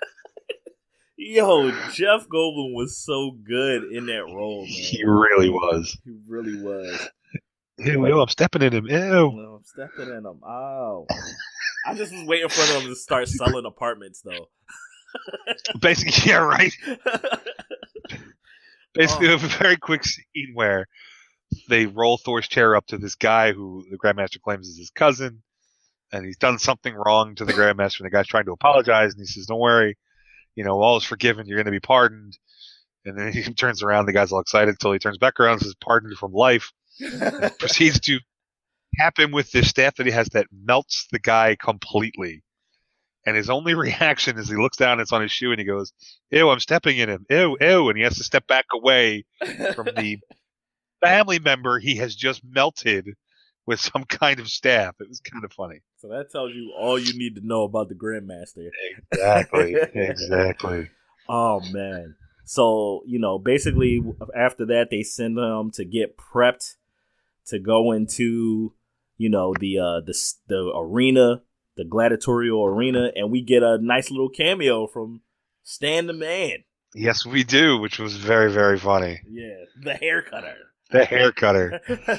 Yo, Jeff Goldblum was so good in that role, man. He really was. He really was. Ew, like, ew, I'm stepping in him. Ew. No, I'm stepping in him. Oh. I just was waiting for them to start selling apartments, though. Basically, yeah, right. Basically, Oh. we have a very quick scene where they roll Thor's chair up to this guy who the Grandmaster claims is his cousin, and he's done something wrong to the Grandmaster, and the guy's trying to apologize, and he says, "Don't worry, you know, all is forgiven. You're going to be pardoned." And then he turns around, the guy's all excited until he turns back around and says, "Pardoned from life." And proceeds to tap him with this staff that he has that melts the guy completely. And his only reaction is he looks down, it's on his shoe, and he goes, "Ew, I'm stepping in him. Ew, ew." And he has to step back away from the family member he has just melted with some kind of staff. It was kind of funny. So that tells you all you need to know about the Grandmaster. Exactly. Exactly. Oh, man. So, you know, basically after that, they send him to get prepped to go into, you know, the uh, the the arena, the gladiatorial arena, and we get a nice little cameo from Stan the Man. Yes, we do, which was very, very funny. Yeah, the hair cutter. The hair cutter.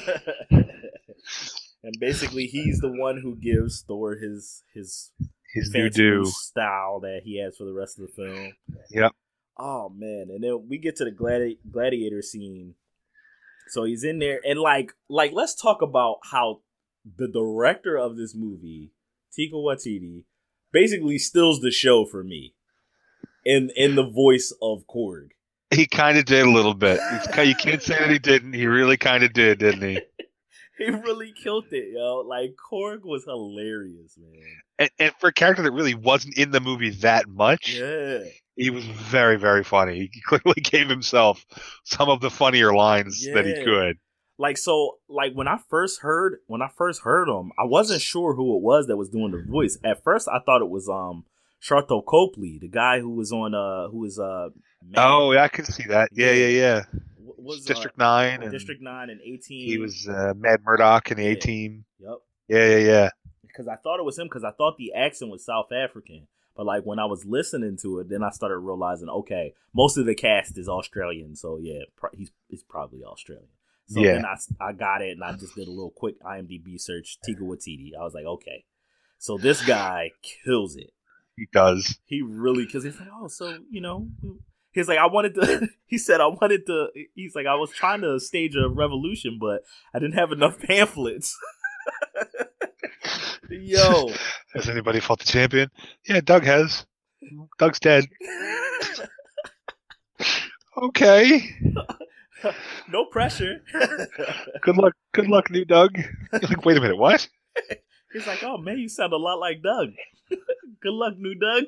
And basically, he's the one who gives Thor his his his new fancy do style that he has for the rest of the film. Yep. Oh man, and then we get to the gladi- gladiator scene. So he's in there, and like, like let's talk about how the director of this movie, Taika Waititi, basically steals the show for me in in the voice of Korg. He kind of did a little bit. It's, you can't say that he didn't. He really kind of did, didn't he? He really killed it, yo. Like, Korg was hilarious, man. And, and for a character that really wasn't in the movie that much, yeah, he was very, very funny. He clearly gave himself some of the funnier lines yeah. that he could. Like, so, like, when I first heard, when I first heard him, I wasn't sure who it was that was doing the voice. At first, I thought it was, um, Sharlto Copley, the guy who was on, uh, who was, uh, Man. Oh, yeah, I can see that. Yeah, yeah, yeah. Was, District uh, nine. And District nine and eighteen. He was uh, Mad Murdock in the yeah. A-Team. Yep. Yeah, yeah, yeah. Because I thought it was him because I thought the accent was South African. But, like, when I was listening to it, then I started realizing, okay, most of the cast is Australian. So, yeah, pro- he's, he's probably Australian. So yeah. then I, I got it, and I just did a little quick IMDb search, Taika Waititi. I was like, okay. So this guy kills it. He does. He really, because he's like, oh, so, you know... He's like, I wanted to, he said, I wanted to, he's like, I was trying to stage a revolution, but I didn't have enough pamphlets. Yo. Has anybody fought the champion? Yeah, Doug has. Doug's dead. Okay. No pressure. Good luck, good luck, new Doug. You're like, wait a minute, what? He's like, oh man, you sound a lot like Doug. Good luck, new Doug.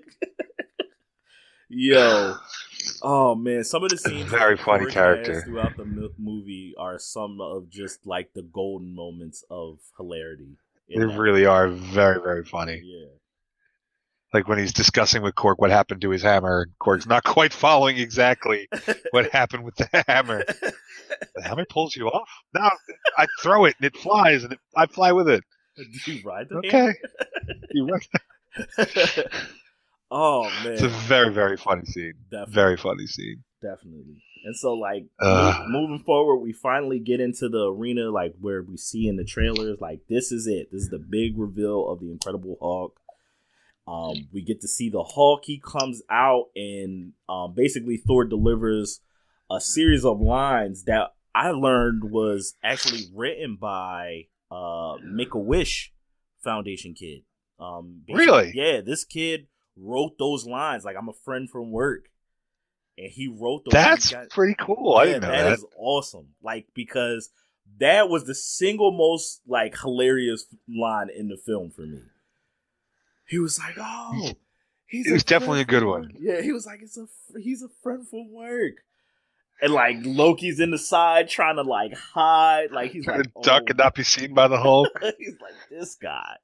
Yo. Oh man, some of the scenes very funny character throughout the movie are some of just like the golden moments of hilarity. They really are very, very funny. Yeah. Like when he's discussing with Korg what happened to his hammer, and Korg's not quite following exactly what happened with the hammer. The hammer pulls you off? No, I throw it and it flies and it, I fly with it. Do you ride the okay. hammer? You ride. Oh man, it's a very, very funny scene. Definitely. Very funny scene. Definitely. And so, like, uh, moving forward, we finally get into the arena, like where we see in the trailers, like this is it. This is the big reveal of the Incredible Hulk. Um, we get to see the Hulk. He comes out, and um, basically Thor delivers a series of lines that I learned was actually written by uh, Make-A-Wish Foundation kid. Um, really? Yeah, this kid wrote those lines. Like, I'm a friend from work, and he wrote those. That's guys. pretty cool. Yeah, I didn't know that. That is awesome. Like, because that was the single most like hilarious line in the film for me. He was like, "Oh, he's." It was definitely a good one. Yeah, he was like, "It's a he's a friend from work," and like Loki's in the side trying to like hide, like he's trying like to duck oh. and not be seen by the Hulk. He's like, this guy.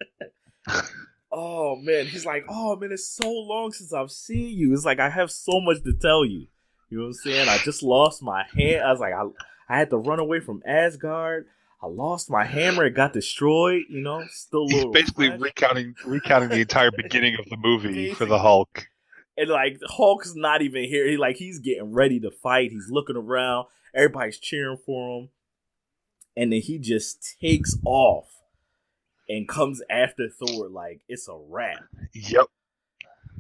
Oh man, he's like, oh man, it's so long since I've seen you. It's like I have so much to tell you. You know what I'm saying? I just lost my hand. I was like, I, I had to run away from Asgard. I lost my hammer. It got destroyed. You know, still a little. He's basically fresh. recounting recounting the entire beginning of the movie Basically. for the Hulk. And like Hulk's not even here. He like he's getting ready to fight. He's looking around. Everybody's cheering for him, and then he just takes off and comes after Thor like it's a wrap. Yep.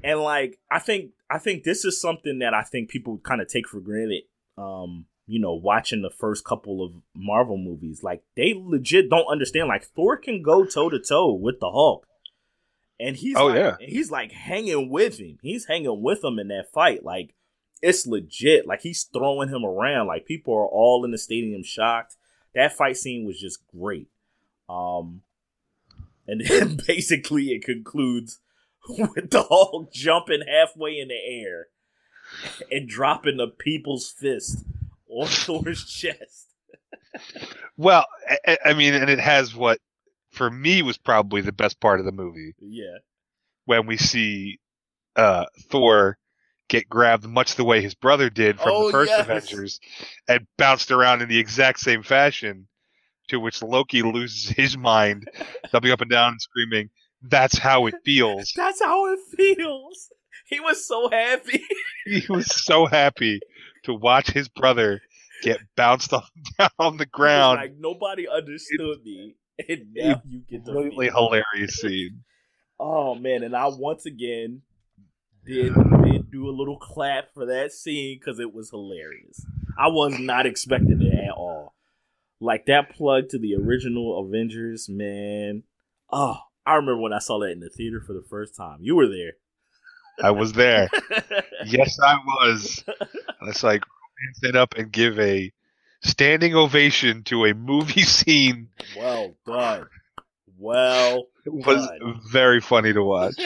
And like I think I think this is something that I think people kind of take for granted. Um, you know, watching the first couple of Marvel movies, like they legit don't understand. Like Thor can go toe to toe with the Hulk, and he's oh like, yeah, he's like hanging with him. He's hanging with him in that fight. Like it's legit. Like he's throwing him around. Like people are all in the stadium shocked. That fight scene was just great. Um, and then basically it concludes with the Hulk jumping halfway in the air and dropping the people's fist on Thor's chest. Well, I, I mean, and it has what, for me, was probably the best part of the movie. Yeah. When we see uh, Thor get grabbed much the way his brother did from Oh, the first yes. Avengers and bounced around in the exact same fashion, to which Loki loses his mind, jumping up and down and screaming, "That's how it feels." That's how it feels. He was so happy. He was so happy to watch his brother get bounced off down on the ground. Like nobody understood it, me, and now you get the completely feel. hilarious scene. Oh man! And I once again did did do a little clap for that scene because it was hilarious. I was not expecting it at all. Like that plug to the original Avengers, man. Oh, I remember when I saw that in the theater for the first time. You were there. I was there. Yes, I was. And it's like, stand up and give a standing ovation to a movie scene. Well done. Well It was done. very funny to watch.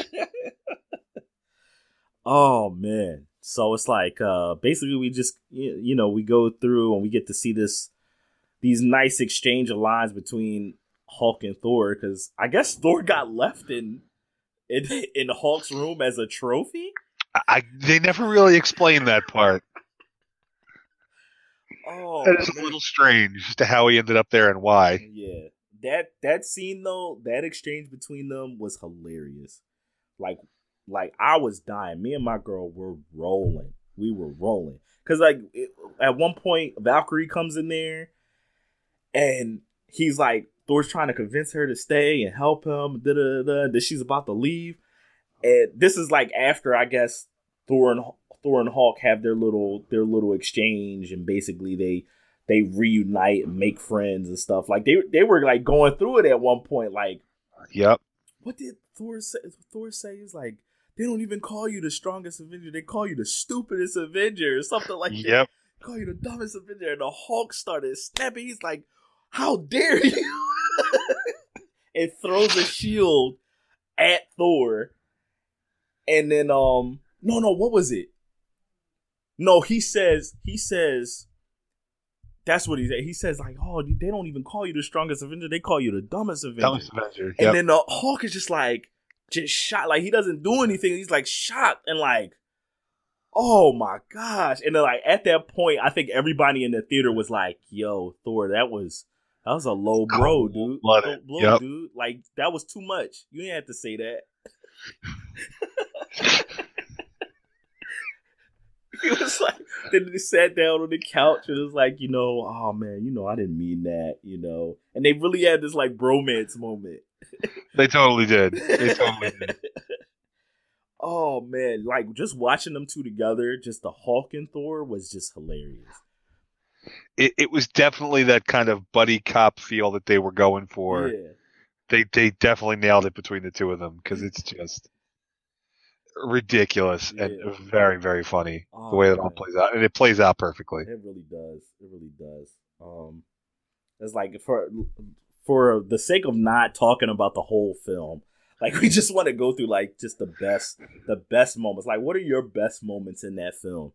Oh man. So it's like uh basically we just you know we go through and we get to see this these nice exchange of lines between Hulk and Thor, because I guess Thor got left in in in Hulk's room as a trophy. I, they never really explained that part. Oh, That is a little strange as to how he ended up there and why. Yeah, that that scene though, that exchange between them was hilarious. Like, like I was dying. Me and my girl were rolling. We were rolling because like it, at one point Valkyrie comes in there, and he's like Thor's trying to convince her to stay and help him. Da da da. That she's about to leave, and this is like after I guess Thor and Thor and Hulk have their little their little exchange, and basically they they reunite and make friends and stuff. Like they they were like going through it at one point. Like, yep. What did Thor say? Thor say is like they don't even call you the strongest Avenger. They call you the stupidest Avenger or something like that. Yep. Call you the dumbest Avenger. And the Hulk started snapping. He's like, "How dare you!" And throws a shield at Thor. And then um no no what was it? No, he says he says that's what he said. He says like, "Oh, they don't even call you the strongest Avenger. They call you the dumbest Avenger." Dumbest Avenger. Yep. And then the Hulk is just like just shocked. Like he doesn't do anything. He's like shocked and like, oh my gosh. And then like at that point, I think everybody in the theater was like, "Yo, Thor, that was that was a low blow, dude. Low blow, yep. dude. Like that was too much. You didn't have to say that." He was like, then they sat down on the couch and it was like, you know, oh man, you know, I didn't mean that, you know. And they really had this like bromance moment. They totally did. They totally did. Oh man, like just watching them two together, just the Hulk and Thor was just hilarious. It it was definitely that kind of buddy cop feel that they were going for. Yeah. They they definitely nailed it between the two of them because it's just ridiculous yeah. and very very funny oh, the way it all plays out, and it plays out perfectly. It really does. It really does. Um, it's like for for the sake of not talking about the whole film, like we just want to go through like just the best the best moments. Like, what are your best moments in that film?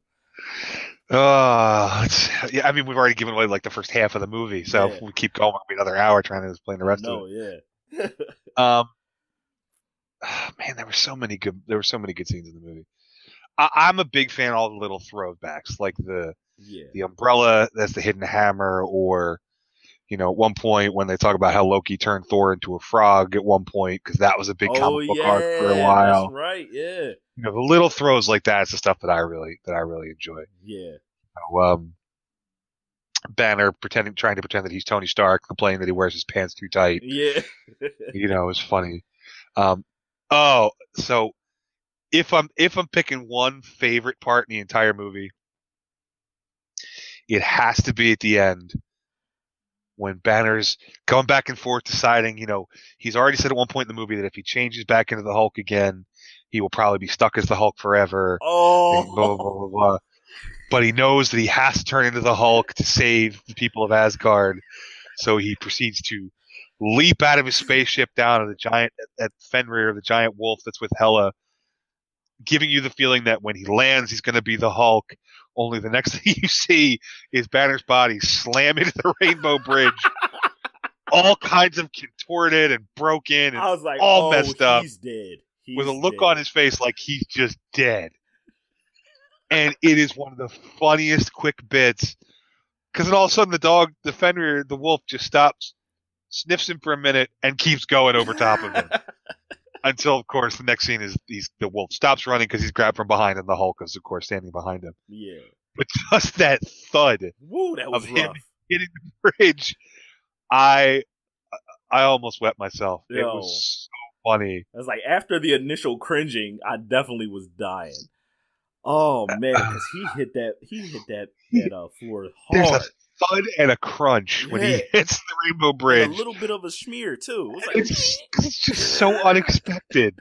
Uh, yeah, I mean, we've already given away like the first half of the movie, so yeah. if we keep going, it'll be another hour trying to explain the rest no, of it. Yeah. um. Oh, man, there were so many good. There were so many good scenes in the movie. I, I'm a big fan of all the little throwbacks, like the yeah. the umbrella that's the hidden hammer, or you know, at one point when they talk about how Loki turned Thor into a frog at one point because that was a big oh, comic book yeah, arc for a while. That's right, yeah. You know, the little throws like that is the stuff that I really that I really enjoy. Yeah. So, um, Banner pretending, trying to pretend that he's Tony Stark, complaining that he wears his pants too tight. Yeah. You know, it's funny. Um. Oh, so if I'm if I'm picking one favorite part in the entire movie, it has to be at the end when Banner's going back and forth deciding, you know, he's already said at one point in the movie that if he changes back into the Hulk again, he will probably be stuck as the Hulk forever. Oh, Blah, blah, blah, blah, blah. But he knows that he has to turn into the Hulk to save the people of Asgard. So he proceeds to leap out of his spaceship down at the giant at Fenrir, the giant wolf that's with Hela, giving you the feeling that when he lands, he's going to be the Hulk. Only the next thing you see is Banner's body slam into the Rainbow Bridge, all kinds of contorted and broken and I was like, all oh, messed up, he's dead. He's with a look dead. on his face like he's just dead. And it is one of the funniest quick bits, because then all of a sudden the dog, the Fenrir, the wolf, just stops, sniffs him for a minute, and keeps going over top of him. Until, of course, the next scene is he's, the wolf stops running because he's grabbed from behind, and the Hulk is, of course, standing behind him. Yeah. But just that thud Woo, that was of rough. him hitting the bridge, I I almost wet myself. Yo. It was so funny. I was like, after the initial cringing, I definitely was dying. Oh man, because he hit that he hit that that uh, floor There's hard. a thud and a crunch when he Yeah. hits the Rainbow Bridge. And a little bit of a smear too. It was like, It's, it's just so unexpected.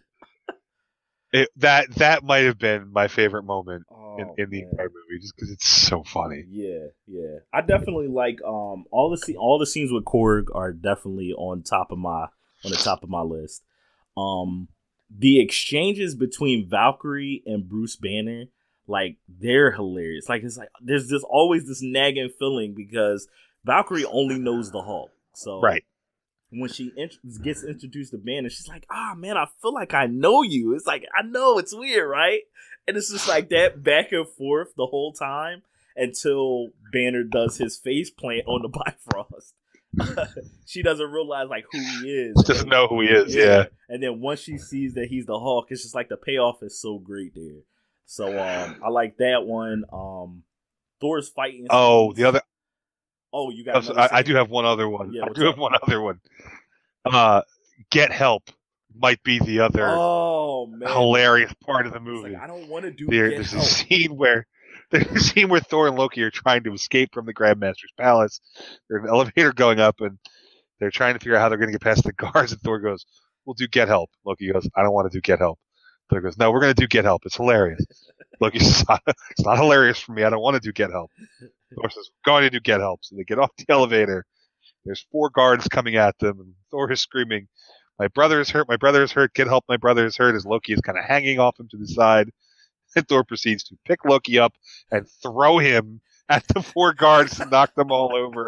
It, that that might have been my favorite moment oh, in, in the man. entire movie, just because it's so funny. Yeah, yeah. I definitely like um all the scene, all the scenes with Korg are definitely on top of my on the top of my list. Um, the exchanges between Valkyrie and Bruce Banner, like they're hilarious. Like it's like there's just always this nagging feeling because Valkyrie only knows the Hulk, so Right. when she int- gets introduced to Banner, she's like, ah, man, I feel like I know you. It's like, I know, it's weird, right? And it's just like that back and forth the whole time until Banner does his face plant on the Bifrost. She doesn't realize, like, who he is. She doesn't know who he is, yeah. And then once she sees that he's the Hulk, it's just like the payoff is so great there. So um, I like that one. Um, Thor's fighting. Oh, scenes. the other... Oh, you got I, I do have one other one. Yeah, I what's do up? have one other one. Uh, Get Help might be the other Oh, man. hilarious part of the It's movie. like, I don't want to do There, Get there's Help. a scene where there's a scene where Thor and Loki are trying to escape from the Grandmaster's palace. There's an elevator going up, and they're trying to figure out how they're going to get past the guards. And Thor goes, "We'll do Get Help." Loki goes, "I don't want to do Get Help." Thor goes, "No, we're going to do Get Help. It's hilarious." Loki says, "It's not hilarious for me. I don't want to do Get Help." Thor says, "We're going to do Get Help." So they get off the elevator. There's four guards coming at them, and Thor is screaming, "My brother is hurt, my brother is hurt, get help, my brother is hurt," as Loki is kind of hanging off him to the side. And Thor proceeds to pick Loki up and throw him at the four guards to knock them all over.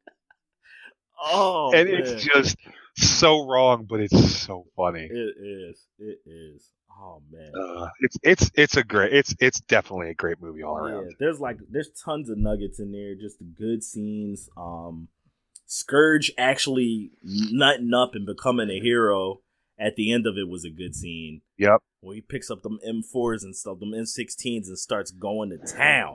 Oh, and man. it's just so wrong, but it's so funny. It is. It is. Oh man. Uh, it's it's it's a great it's it's definitely a great movie all Yeah, around. there's like there's tons of nuggets in there, just the good scenes. Um Scourge actually nutting up and becoming a hero at the end of it was a good scene. Yep. Where he picks up them M fours and stuff, them M sixteens and starts going to town.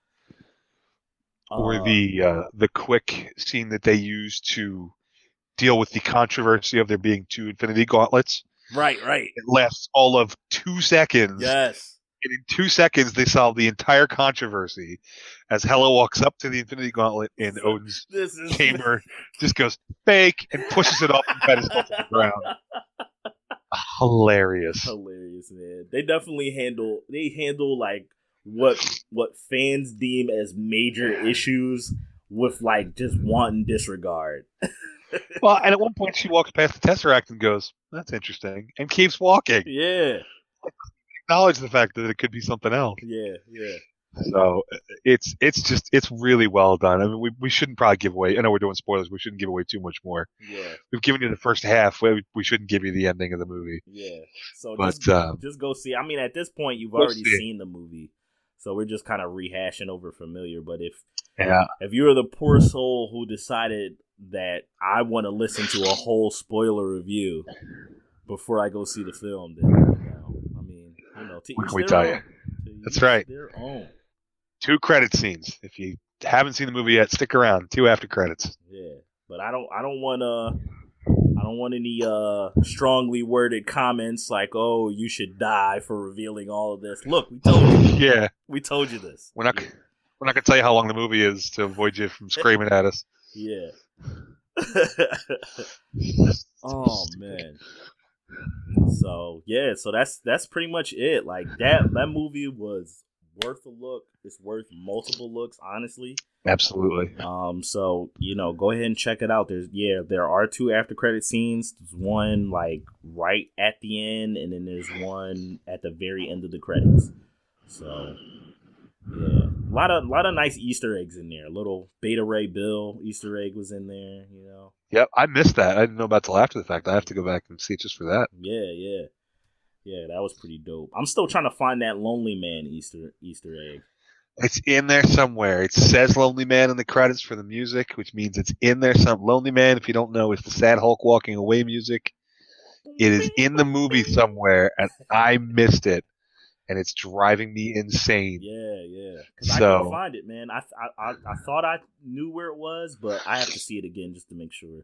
Or Uh, the uh, the quick scene that they use to deal with the controversy of there being two Infinity Gauntlets. Right, right. It lasts all of two seconds. Yes. And in two seconds, they solve the entire controversy as Hela walks up to the Infinity Gauntlet in Odin's This is chamber, just goes fake, and pushes it off the pedestal to the ground. Hilarious. Hilarious, man. They definitely handle they handle like what what fans deem as major issues with like just wanton disregard. Well, and at one point she walks past the Tesseract and goes, "That's interesting," and keeps walking. Yeah, Acknowledge the fact that it could be something else. yeah, yeah. So it's it's just it's really well done. I mean, we we shouldn't probably give away. I know we're doing spoilers. We shouldn't give away too much more. Yeah, We've given you the first half. We we shouldn't give you the ending of the movie. yeah. So But, just, uh, just go see. I mean, at this point, you've We'll already see. seen the movie, so we're just kind of rehashing over familiar. But if Yeah. if you're the poor soul who decided that I want to listen to a whole spoiler review before I go see the film, then you know, I mean, you know, to What each can we their tell own. you? To That's each right. Their own. Two credit scenes. If you haven't seen the movie yet, stick around. Two after credits. Yeah, but I don't. I don't want to. I don't want any uh, strongly worded comments like, "Oh, you should die for revealing all of this." Look, we told you. Yeah, we told you this. We're not. We're not gonna tell you how long the movie is to avoid you from screaming at us. Yeah. Oh man. So yeah, so that's that's pretty much it. Like that that movie was worth a look. It's worth multiple looks, honestly. Absolutely. Um, so you know, go ahead and check it out. There's yeah, there are two after credit scenes. There's one like right at the end, and then there's one at the very end of the credits. So yeah, a lot of lot of nice Easter eggs in there. A little Beta Ray Bill Easter egg was in there. You know. Yep, I missed that. I didn't know about till after the fact. I have to go back and see it just for that. Yeah, yeah, yeah. That was pretty dope. I'm still trying to find that Lonely Man Easter Easter egg. It's in there somewhere. It says Lonely Man in the credits for the music, which means it's in there. Some Lonely Man, if you don't know, is the sad Hulk walking away music. It is in the movie somewhere, and I missed it, and it's driving me insane. Yeah, yeah. Because so, I couldn't find it, man. I, I I I thought I knew where it was, but I have to see it again just to make sure.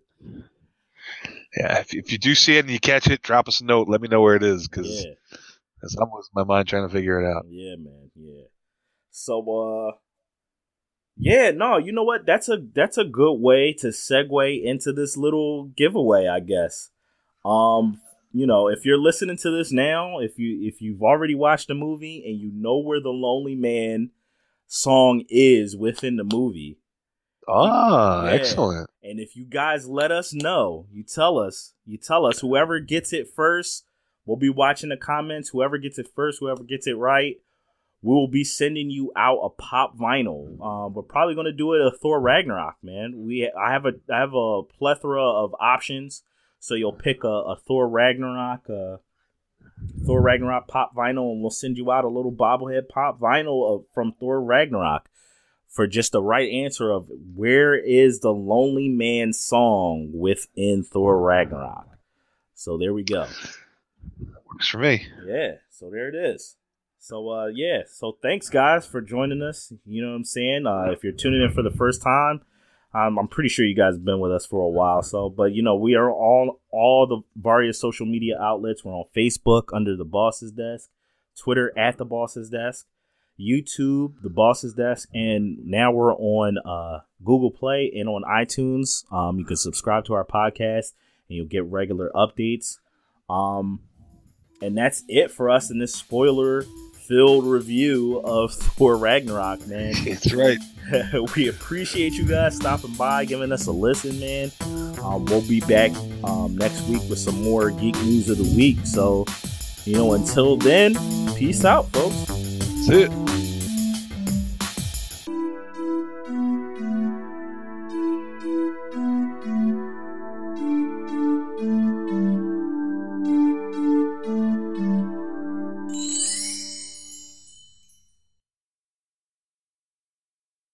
Yeah, if, if you do see it and you catch it, drop us a note. Let me know where it is, because yeah. I'm losing my mind trying to figure it out. Yeah, man. Yeah. So, uh, yeah, no, you know what? That's a that's a good way to segue into this little giveaway, I guess. Um, you know, if you're listening to this now, if you if you've already watched the movie and you know where the Lonely Man song is within the movie. Ah, yeah. Excellent. And if you guys let us know, you tell us, you tell us, whoever gets it first, we'll be watching the comments. Whoever gets it first, whoever gets it right, we will be sending you out a pop vinyl. Um, we're probably going to do it a Thor Ragnarok, man. We I have a I have a plethora of options, so you'll pick a, a Thor Ragnarok, uh, Thor Ragnarok pop vinyl, and we'll send you out a little bobblehead pop vinyl of, from Thor Ragnarok for just the right answer of where is the Lonely Man song within Thor Ragnarok. So there we go. Works for me. Yeah, so there it is. So, uh, yeah, so thanks, guys, for joining us. You know what I'm saying? Uh, if you're tuning in for the first time, um, I'm pretty sure you guys have been with us for a while. So, but, you know, we are all all the various social media outlets. We're on Facebook under The Boss's Desk, Twitter at The Boss's Desk, YouTube, The Boss's Desk, and now we're on uh, Google Play and on iTunes. Um, you can subscribe to our podcast, and you'll get regular updates. Um, and that's it for us in this spoiler filled review of Thor Ragnarok, man. That's right. We appreciate you guys stopping by, giving us a listen, man. Um, we'll be back um, next week with some more geek news of the week. So, you know, until then, peace out, folks. That's it.